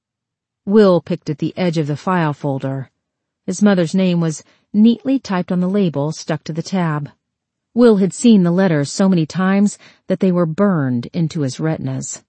Speaker 2: Will picked at the edge of the file folder. His mother's name was neatly typed on the label stuck to the tab. Will had seen the letters so many times that they were burned into his retinas.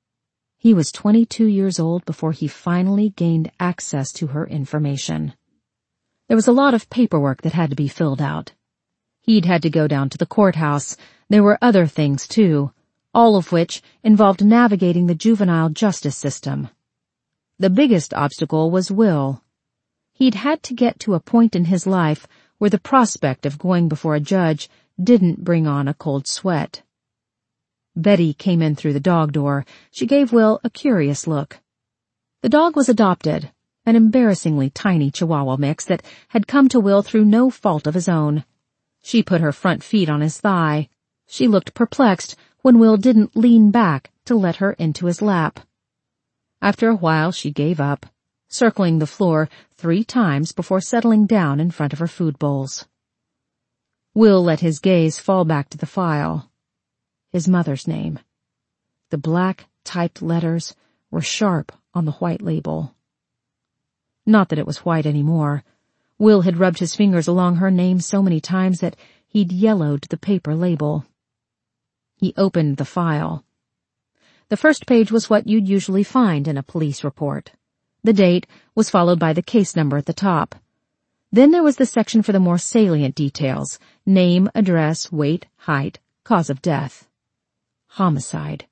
Speaker 2: He was 22 years old before he finally gained access to her information. There was a lot of paperwork that had to be filled out. He'd had to go down to the courthouse. There were other things, too, all of which involved navigating the juvenile justice system. The biggest obstacle was Will. He'd had to get to a point in his life where the prospect of going before a judge didn't bring on a cold sweat. Betty came in through the dog door. She gave Will a curious look. The dog was adopted, an embarrassingly tiny Chihuahua mix that had come to Will through no fault of his own. She put her front feet on his thigh. She looked perplexed when Will didn't lean back to let her into his lap. After a while she gave up, circling the floor 3 times before settling down in front of her food bowls. Will let his gaze fall back to the file. His mother's name. The black, typed letters were sharp on the white label. Not that it was white anymore. Will had rubbed his fingers along her name so many times that he'd yellowed the paper label. He opened the file. The first page was what you'd usually find in a police report. The date was followed by the case number at the top. Then there was the section for the more salient details: name, address, weight, height, cause of death. Homicide.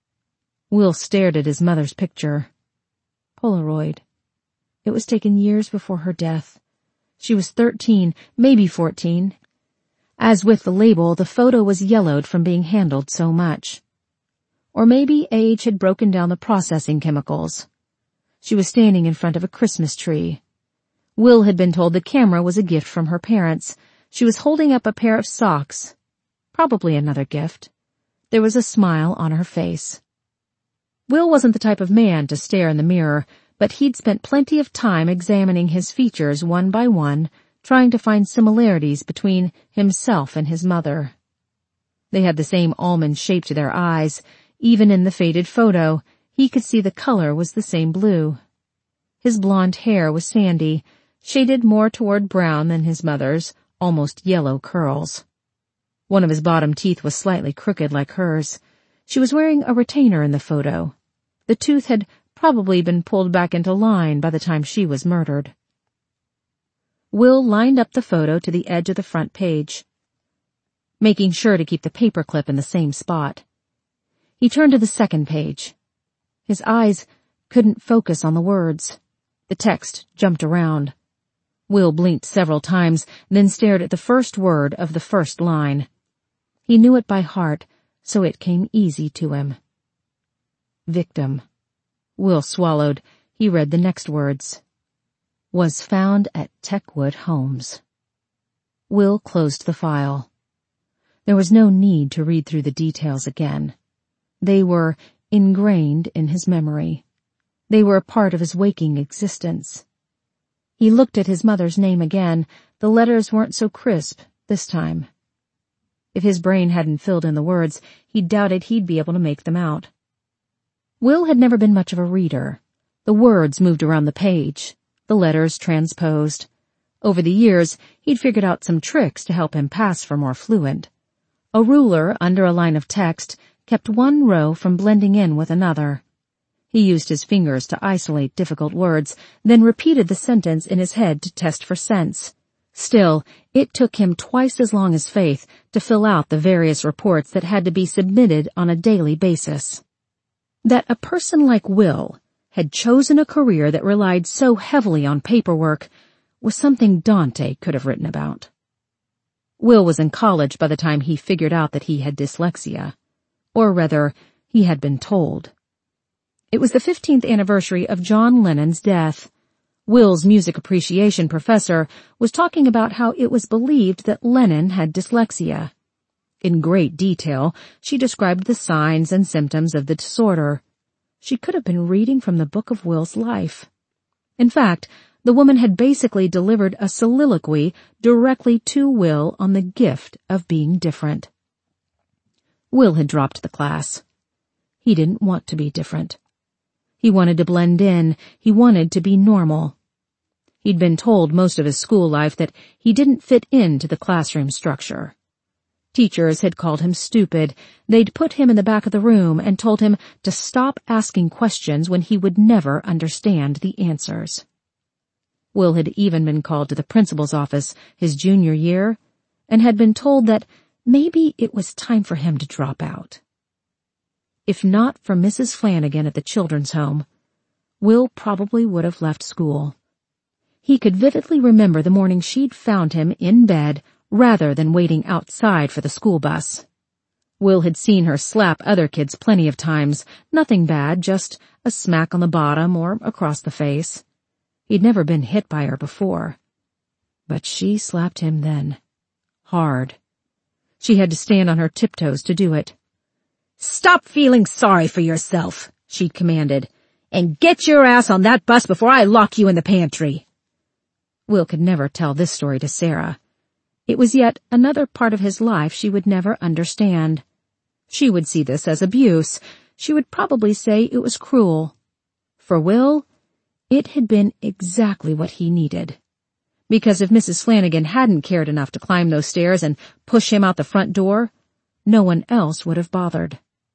Speaker 2: Will stared at his mother's picture. Polaroid. It was taken years before her death. She was 13, maybe 14. As with the label, the photo was yellowed from being handled so much. Or maybe age had broken down the processing chemicals. She was standing in front of a Christmas tree. Will had been told the camera was a gift from her parents. She was holding up a pair of socks. Probably another gift. There was a smile on her face. Will wasn't the type of man to stare in the mirror, but he'd spent plenty of time examining his features one by one, trying to find similarities between himself and his mother. They had the same almond shape to their eyes. Even in the faded photo, he could see the color was the same blue. His blonde hair was sandy, shaded more toward brown than his mother's, almost yellow curls. One of his bottom teeth was slightly crooked like hers. She was wearing a retainer in the photo. The tooth had probably been pulled back into line by the time she was murdered. Will lined up the photo to the edge of the front page, making sure to keep the paperclip in the same spot. He turned to the second page. His eyes couldn't focus on the words. The text jumped around. Will blinked several times, then stared at the first word of the first line. He knew it by heart, so it came easy to him. Victim. Will swallowed. He read the next words. Was found at Techwood Homes. Will closed the file. There was no need to read through the details again. They were ingrained in his memory. They were a part of his waking existence. He looked at his mother's name again. The letters weren't so crisp this time. If his brain hadn't filled in the words, he doubted he'd be able to make them out. Will had never been much of a reader. The words moved around the page, the letters transposed. Over the years, he'd figured out some tricks to help him pass for more fluent. A ruler under a line of text kept one row from blending in with another. He used his fingers to isolate difficult words, then repeated the sentence in his head to test for sense. Still, it took him twice as long as Faith to fill out the various reports that had to be submitted on a daily basis. That a person like Will had chosen a career that relied so heavily on paperwork was something Dante could have written about. Will was in college by the time he figured out that he had dyslexia. Or rather, he had been told. It was the 15th anniversary of John Lennon's death. Will's music appreciation professor was talking about how it was believed that Lennon had dyslexia. In great detail, she described the signs and symptoms of the disorder. She could have been reading from the book of Will's life. In fact, the woman had basically delivered a soliloquy directly to Will on the gift of being different. Will had dropped the class. He didn't want to be different. He wanted to blend in. He wanted to be normal. He'd been told most of his school life that he didn't fit into the classroom structure. Teachers had called him stupid. They'd put him in the back of the room and told him to stop asking questions when he would never understand the answers. Will had even been called to the principal's office his junior year and had been told that maybe it was time for him to drop out. If not for Mrs. Flanagan at the children's home, Will probably would have left school. He could vividly remember the morning she'd found him in bed rather than waiting outside for the school bus. Will had seen her slap other kids plenty of times, nothing bad, just a smack on the bottom or across the face. He'd never been hit by her before. But she slapped him then. Hard. She had to stand on her tiptoes to do it. "Stop feeling sorry for yourself," she'd commanded, "and get your ass on that bus before I lock you in the pantry." Will could never tell this story to Sarah. It was yet another part of his life she would never understand. She would see this as abuse. She would probably say it was cruel. For Will, it had been exactly what he needed. Because if Mrs. Flanagan hadn't cared enough to climb those stairs and push him out the front door, no one else would have bothered.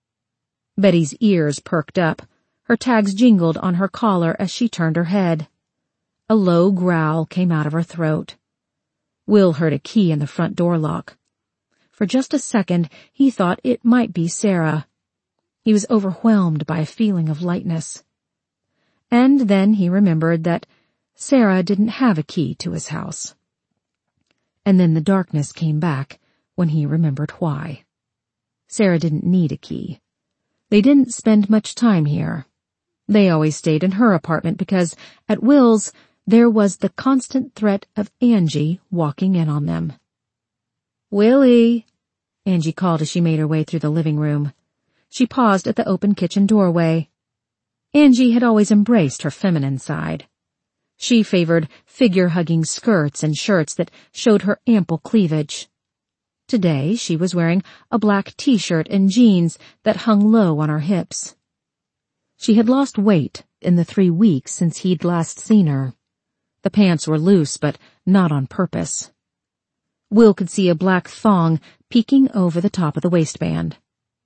Speaker 2: Betty's ears perked up. Her tags jingled on her collar as she turned her head. A low growl came out of her throat. Will heard a key in the front door lock. For just a second, he thought it might be Sarah. He was overwhelmed by a feeling of lightness. And then he remembered that Sarah didn't have a key to his house. And then the darkness came back when he remembered why. Sarah didn't need a key. They didn't spend much time here. They always stayed in her apartment because, at Will's, there was the constant threat of Angie walking in on them. "Willie," Angie called as she made her way through the living room. She paused at the open kitchen doorway. Angie had always embraced her feminine side. She favored figure-hugging skirts and shirts that showed her ample cleavage. Today she was wearing a black t-shirt and jeans that hung low on her hips. She had lost weight in the 3 weeks since he'd last seen her. The pants were loose, but not on purpose. Will could see a black thong peeking over the top of the waistband.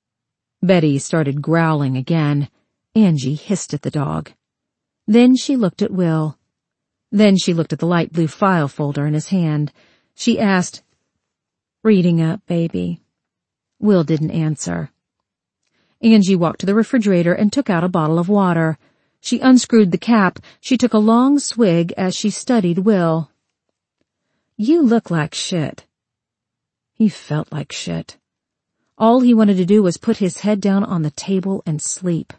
Speaker 2: Betty started growling again. Angie hissed at the dog. Then she looked at Will. Then she looked at the light blue file folder in his hand. She asked, "Reading up, baby?" Will didn't answer. Angie walked to the refrigerator and took out a bottle of water. She unscrewed the cap. She took a long swig as she studied Will. "You look like shit." He felt like shit. All he wanted to do was put his head down on the table and sleep.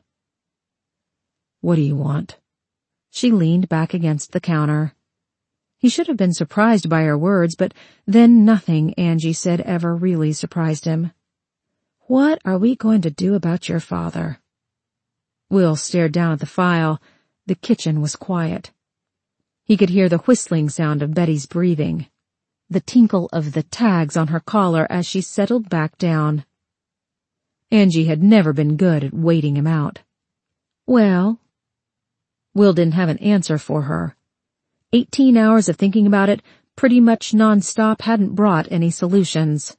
Speaker 2: "What do you want?" She leaned back against the counter. He should have been surprised by her words, but then nothing Angie said ever really surprised him. "What are we going to do about your father?" Will stared down at the file. The kitchen was quiet. He could hear the whistling sound of Betty's breathing, the tinkle of the tags on her collar as she settled back down. Angie had never been good at waiting him out. "Well?" Will didn't have an answer for her. 18 hours of thinking about it, pretty much non-stop, hadn't brought any solutions.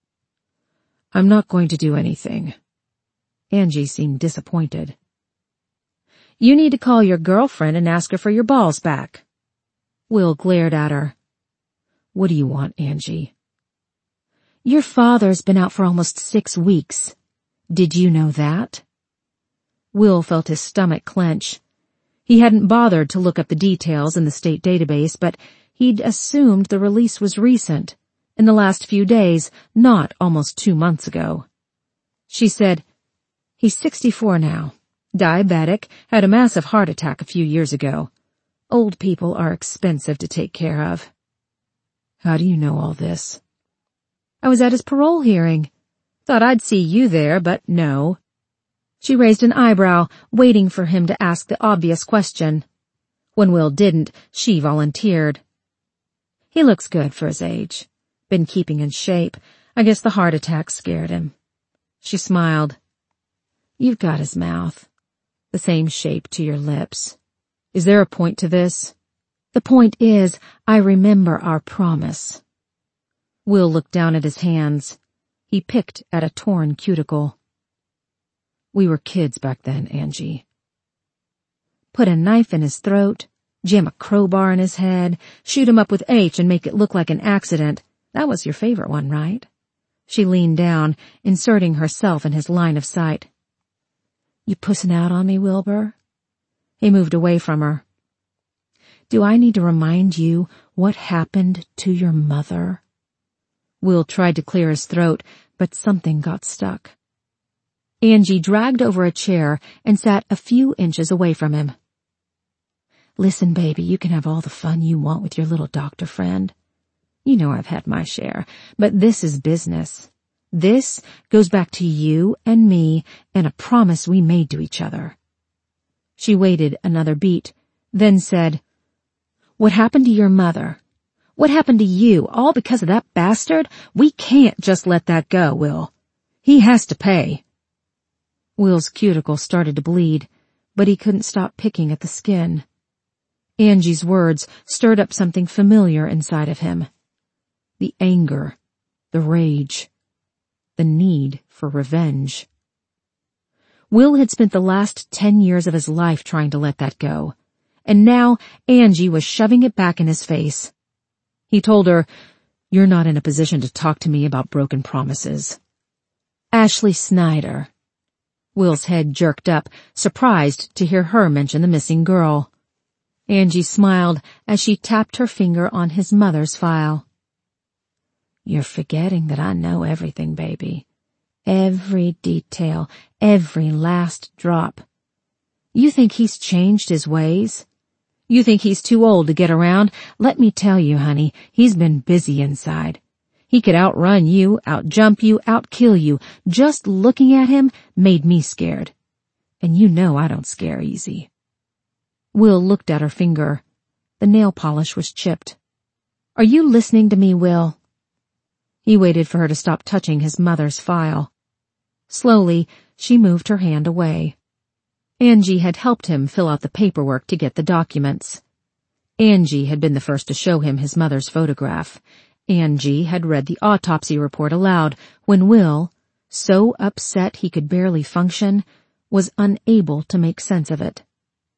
Speaker 2: "I'm not going to do anything." Angie seemed disappointed. "You need to call your girlfriend and ask her for your balls back." Will glared at her. "What do you want, Angie?" "Your father's been out for almost 6 weeks. Did you know that?" Will felt his stomach clench. He hadn't bothered to look up the details in the state database, but he'd assumed the release was recent, in the last few days, not almost 2 months ago. She said, "He's 64 now. Diabetic, had a massive heart attack a few years ago.
Speaker 1: Old people are expensive to take care of. How do you know all this? I was at his parole hearing. Thought I'd see you there, but no. She raised an eyebrow, waiting for him to ask the obvious question. When Will didn't, she volunteered. He looks good for his age. Been keeping in shape. I guess the heart attack scared him. She smiled. You've got his mouth. The same shape to your lips. Is there a point to this? The point is, I remember our promise. Will looked down at his hands. He picked at a torn cuticle. We were kids back then, Angie. Put a knife in his throat, jam a crowbar in his head, shoot him up with H and make it look like an accident. That was your favorite one, right? She leaned down, inserting herself in his line of sight. You pussing out on me, Wilbur? He moved away from her. Do I need to remind you what happened to your mother? Will tried to clear his throat, but something got stuck. Angie dragged over a chair and sat a few inches away from him. Listen, baby, you can have all the fun you want with your little doctor friend. You know I've had my share, but this is business. This goes back to you and me and a promise we made to each other. She waited another beat, then said, What happened to your mother? What happened to you, all because of that bastard? We can't just let that go, Will. He has to pay. Will's cuticle started to bleed, but he couldn't stop picking at the skin. Angie's words stirred up something familiar inside of him. The anger, the rage, the need for revenge. Will had spent the last 10 years of his life trying to let that go, and now Angie was shoving it back in his face. He told her, You're not in a position to talk to me about broken promises. Ashley Snyder. Will's head jerked up, surprised to hear her mention the missing girl. Angie smiled as she tapped her finger on his mother's file. You're forgetting that I know everything, baby. Every detail, every last drop. You think he's changed his ways? You think he's too old to get around? Let me tell you, honey, he's been busy inside. He could outrun you, outjump you, outkill you. Just looking at him made me scared. And you know I don't scare easy. Will looked at her finger. The nail polish was chipped. Are you listening to me, Will? He waited for her to stop touching his mother's file. Slowly, she moved her hand away. Angie had helped him fill out the paperwork to get the documents. Angie had been the first to show him his mother's photograph. Angie had read the autopsy report aloud when Will, so upset he could barely function, was unable to make sense of it.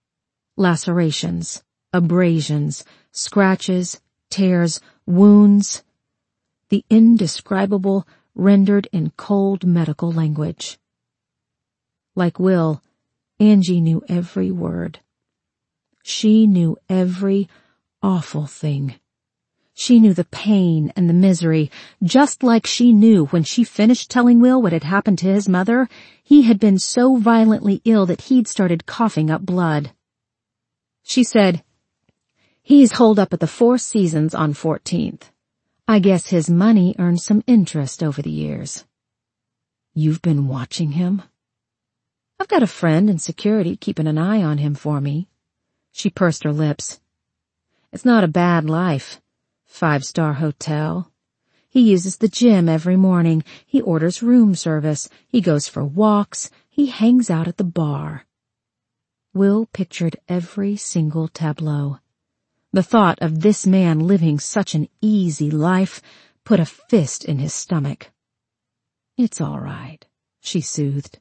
Speaker 1: Lacerations, abrasions, scratches, tears, wounds. The indescribable rendered in cold medical language. Like Will, Angie knew every word. She knew every awful thing. She knew the pain and the misery, just like she knew when she finished telling Will what had happened to his mother, he had been so violently ill that he'd started coughing up blood. She said, He's holed up at the Four Seasons on 14th. I guess his money earned some interest over the years. You've been watching him? I've got a friend in security keeping an eye on him for me. She pursed her lips. It's not a bad life. 5-star hotel. He uses the gym every morning. He orders room service. He goes for walks. He hangs out at the bar. Will pictured every single tableau. The thought of this man living such an easy life put a fist in his stomach. It's all right, she soothed.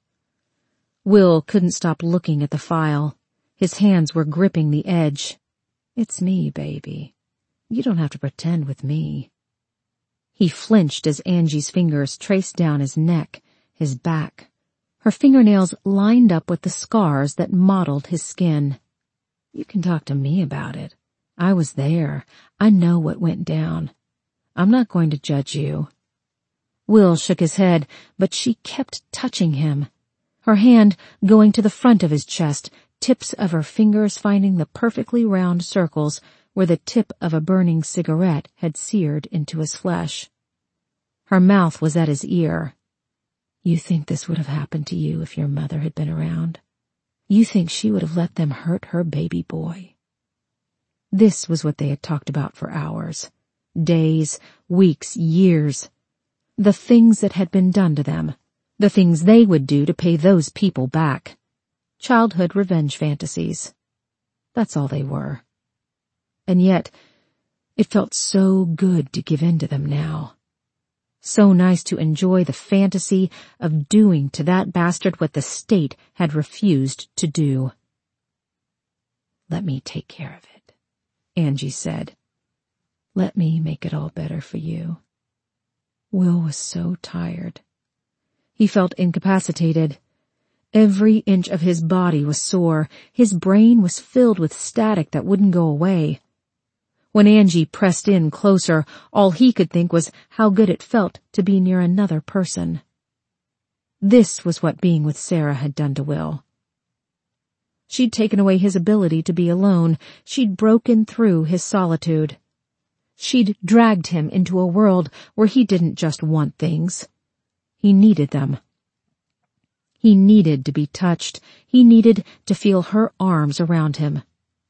Speaker 1: Will couldn't stop looking at the file. His hands were gripping the edge. It's me, baby. You don't have to pretend with me. He flinched as Angie's fingers traced down his neck, his back. Her fingernails lined up with the scars that mottled his skin. You can talk to me about it. I was there. I know what went down. I'm not going to judge you. Will shook his head, but she kept touching him. Her hand going to the front of his chest,
Speaker 2: tips of her fingers finding the perfectly round circles where the tip of a burning cigarette had seared into his flesh. Her mouth was at his ear. You think this would have happened to you if your mother had been around? You think she would have let them hurt her baby boy? This was what they had talked about for hours, days, weeks, years. The things that had been done to them, the things they would do to pay those people back. Childhood revenge fantasies. That's all they were. And yet, it felt so good to give in to them now. So nice to enjoy the fantasy of doing to that bastard what the state had refused to do. Let me take care of it, Angie said. Let me make it all better for you. Will was so tired. He felt incapacitated. Every inch of his body was sore. His brain was filled with static that wouldn't go away. When Angie pressed in closer, all he could think was how good it felt to be near another person. This was what being with Sarah had done to Will. She'd taken away his ability to be alone. She'd broken through his solitude. She'd dragged him into a world where he didn't just want things. He needed them. He needed to be touched. He needed to feel her arms around him.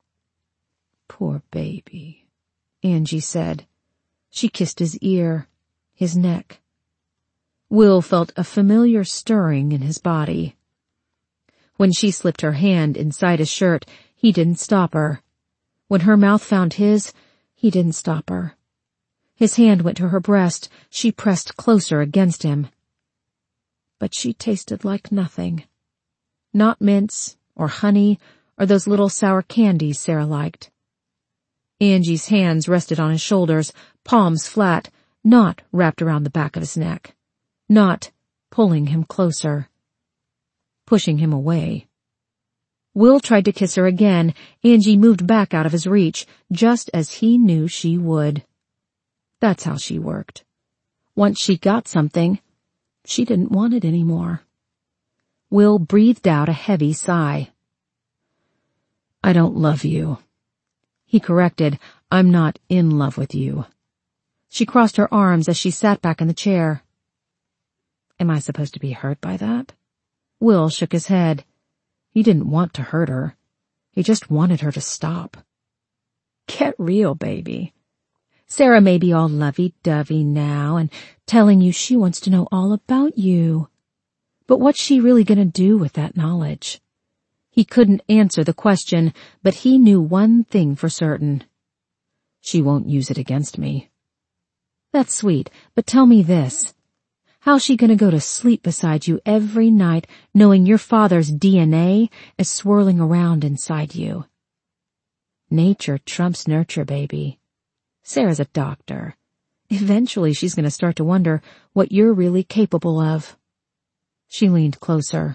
Speaker 2: Poor baby, Angie said. She kissed his ear, his neck. Will felt a familiar stirring in his body. When she slipped her hand inside his shirt, he didn't stop her. When her mouth found his, he didn't stop her. His hand went to her breast. She pressed closer against him. But she tasted like nothing. Not mints, or honey, or those little sour candies Sarah liked. Angie's hands rested on his shoulders, palms flat, not wrapped around the back of his neck. Not pulling him closer. Pushing him away. Will tried to kiss her again. Angie moved back out of his reach, just as he knew she would. That's how she worked. Once she got something, she didn't want it anymore. Will breathed out a heavy sigh. I don't love you. He corrected, I'm not in love with you. She crossed her arms as she sat back in the chair. Am I supposed to be hurt by that? Will shook his head. He didn't want to hurt her. He just wanted her to stop. Get real, baby. Sarah may be all lovey-dovey now and telling you she wants to know all about you. But what's she really going to do with that knowledge? He couldn't answer the question, but he knew one thing for certain. She won't use it against me. That's sweet, but tell me this. How's she going to go to sleep beside you every night knowing your father's DNA is swirling around inside you? Nature trumps nurture, baby. Sarah's a doctor. Eventually she's going to start to wonder what you're really capable of. She leaned closer.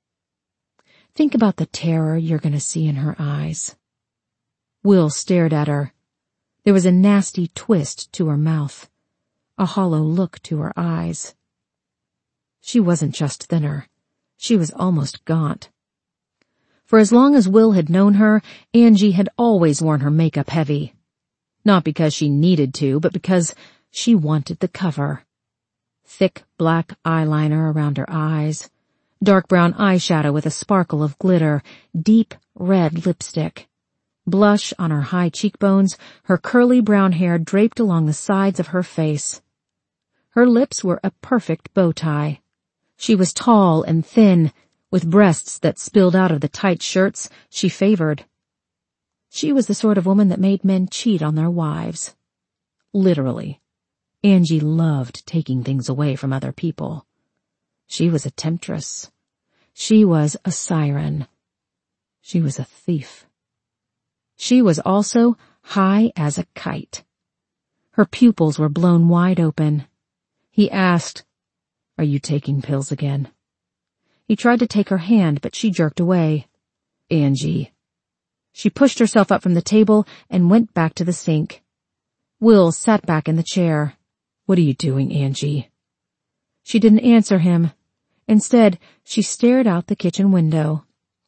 Speaker 2: Think about the terror you're going to see in her eyes. Will stared at her. There was a nasty twist to her mouth, a hollow look to her eyes. She wasn't just thinner. She was almost gaunt. For as long as Will had known her, Angie had always worn her makeup heavy. Not because she needed to, but because she wanted the cover. Thick black eyeliner around her eyes, dark brown eyeshadow with a sparkle of glitter, deep red lipstick, blush on her high cheekbones, her curly brown hair draped along the sides of her face. Her lips were a perfect bow tie. She was tall and thin, with breasts that spilled out of the tight shirts she favored. She was the sort of woman that made men cheat on their wives. Literally. Angie loved taking things away from other people. She was a temptress. She was a siren. She was a thief. She was also high as a kite. Her pupils were blown wide open. He asked, "Are you taking pills again?" He tried to take her hand, but she jerked away. "Angie." She pushed herself up from the table and went back to the sink. Will sat back in the chair. "What are you doing, Angie?" She didn't answer him. Instead, she stared out the kitchen window.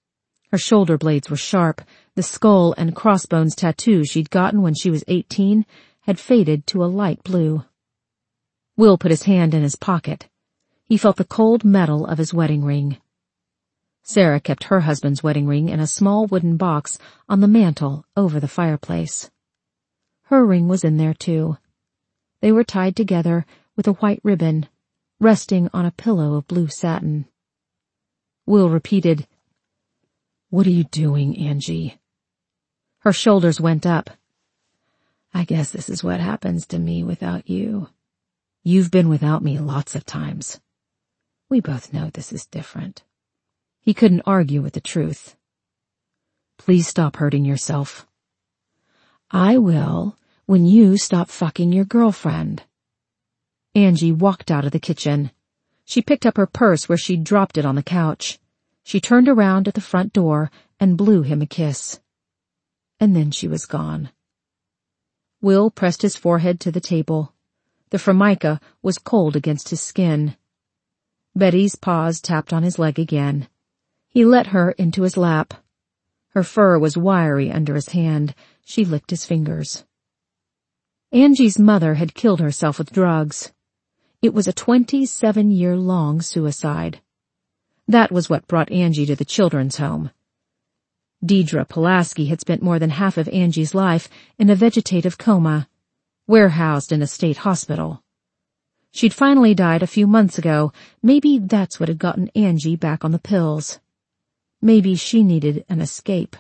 Speaker 2: Her shoulder blades were sharp. The skull and crossbones tattoo she'd gotten when she was 18 had faded to a light blue. Will put his hand in his pocket. He felt the cold metal of his wedding ring. Sarah kept her husband's wedding ring in a small wooden box on the mantel over the fireplace. Her ring was in there too. They were tied together with a white ribbon, resting on a pillow of blue satin. Will repeated, "What are you doing, Angie?" Her shoulders went up. "I guess this is what happens to me without you. You've been without me lots of times. We both know this is different." He couldn't argue with the truth. "Please stop hurting yourself." "I will when you stop fucking your girlfriend." Angie walked out of the kitchen. She picked up her purse where she'd dropped it on the couch. She turned around at the front door and blew him a kiss. And then she was gone. Will pressed his forehead to the table. The Formica was cold against his skin. Betty's paws tapped on his leg again. He let her into his lap. Her fur was wiry under his hand. She licked his fingers. Angie's mother had killed herself with drugs. It was a 27-year-long suicide. That was what brought Angie to the children's home. Deidre Pulaski had spent more than half of Angie's life in a vegetative coma, warehoused in a state hospital. She'd finally died a few months ago. Maybe that's what had gotten Angie back on the pills. Maybe she needed an escape.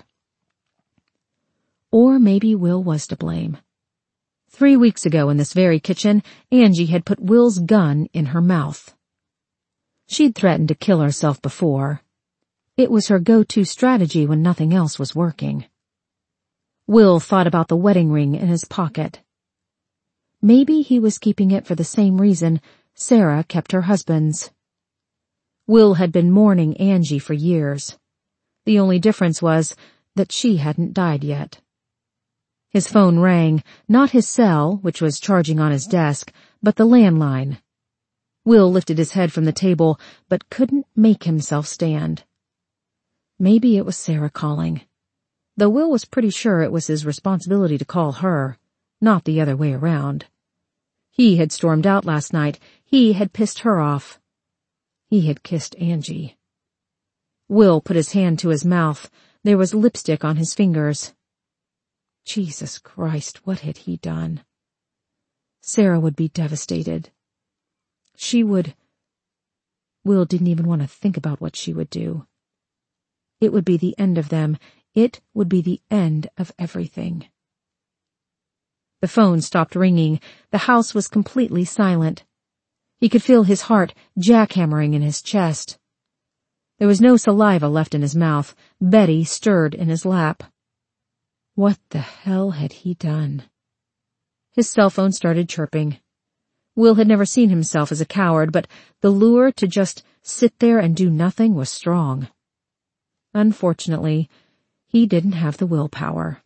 Speaker 2: Or maybe Will was to blame. 3 weeks ago in this very kitchen, Angie had put Will's gun in her mouth. She'd threatened to kill herself before. It was her go-to strategy when nothing else was working. Will thought about the wedding ring in his pocket. Maybe he was keeping it for the same reason Sarah kept her husband's. Will had been mourning Angie for years. The only difference was that she hadn't died yet. His phone rang, not his cell, which was charging on his desk, but the landline. Will lifted his head from the table, but couldn't make himself stand. Maybe it was Sarah calling. Though Will was pretty sure it was his responsibility to call her, not the other way around. He had stormed out last night. He had pissed her off. He had kissed Angie. Will put his hand to his mouth. There was lipstick on his fingers. Jesus Christ, what had he done? Sarah would be devastated. She would... Will didn't even want to think about what she would do. It would be the end of them. It would be the end of everything. The phone stopped ringing. The house was completely silent. He could feel his heart jackhammering in his chest. There was no saliva left in his mouth. Betty stirred in his lap. What the hell had he done? His cell phone started chirping. Will had never seen himself as a coward, but the lure to just sit there and do nothing was strong. Unfortunately, he didn't have the willpower.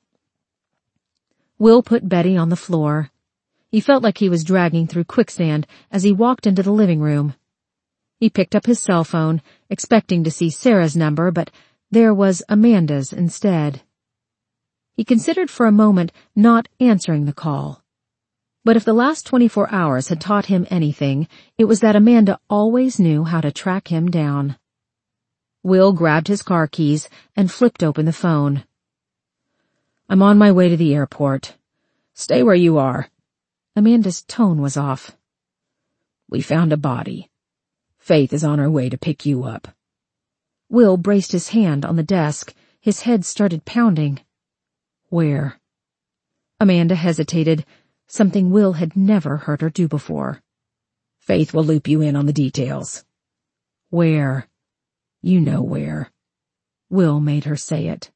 Speaker 2: Will put Betty on the floor. He felt like he was dragging through quicksand as he walked into the living room. He picked up his cell phone, expecting to see Sarah's number, but there was Amanda's instead. He considered for a moment not answering the call. But if the last 24 hours had taught him anything, it was that Amanda always knew how to track him down. Will grabbed his car keys and flipped open the phone. "I'm on my way to the airport. Stay where you are." Amanda's tone was off. "We found a body. Faith is on her way to pick you up." Will braced his hand on the desk. His head started pounding. "Where?" Amanda hesitated, something Will had never heard her do before. "Faith will loop you in on the details." "Where?" "You know where." Will made her say it.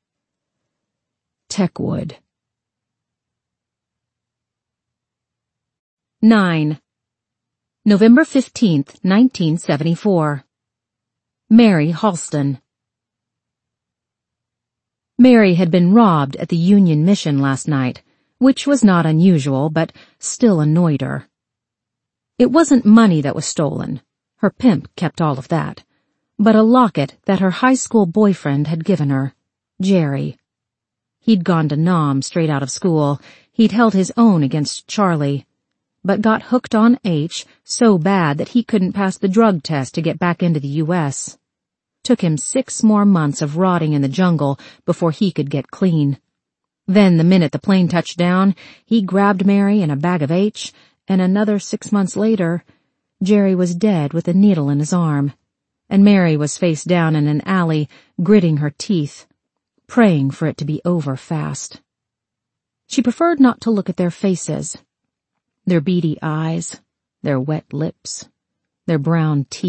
Speaker 2: Techwood. 9. November 15th, 1974. Mary Halston. Mary had been robbed at the Union Mission last night, which was not unusual, but still annoyed her. It wasn't money that was stolen. Her pimp kept all of that. But a locket that her high school boyfriend had given her.
Speaker 1: Jerry. He'd gone to Nam straight out of school. He'd held his own against Charlie, but got hooked on H so bad that he couldn't pass the drug test to get back into the U.S. Took him 6 more months of rotting in the jungle before he could get clean. Then the minute the plane touched down, he grabbed Mary and a bag of H, and another 6 months later, Jerry was dead with a needle in his arm, and Mary was face down in an alley, gritting her teeth, praying for it to be over fast. She preferred not to look at their faces, their beady eyes, their wet lips, their brown teeth.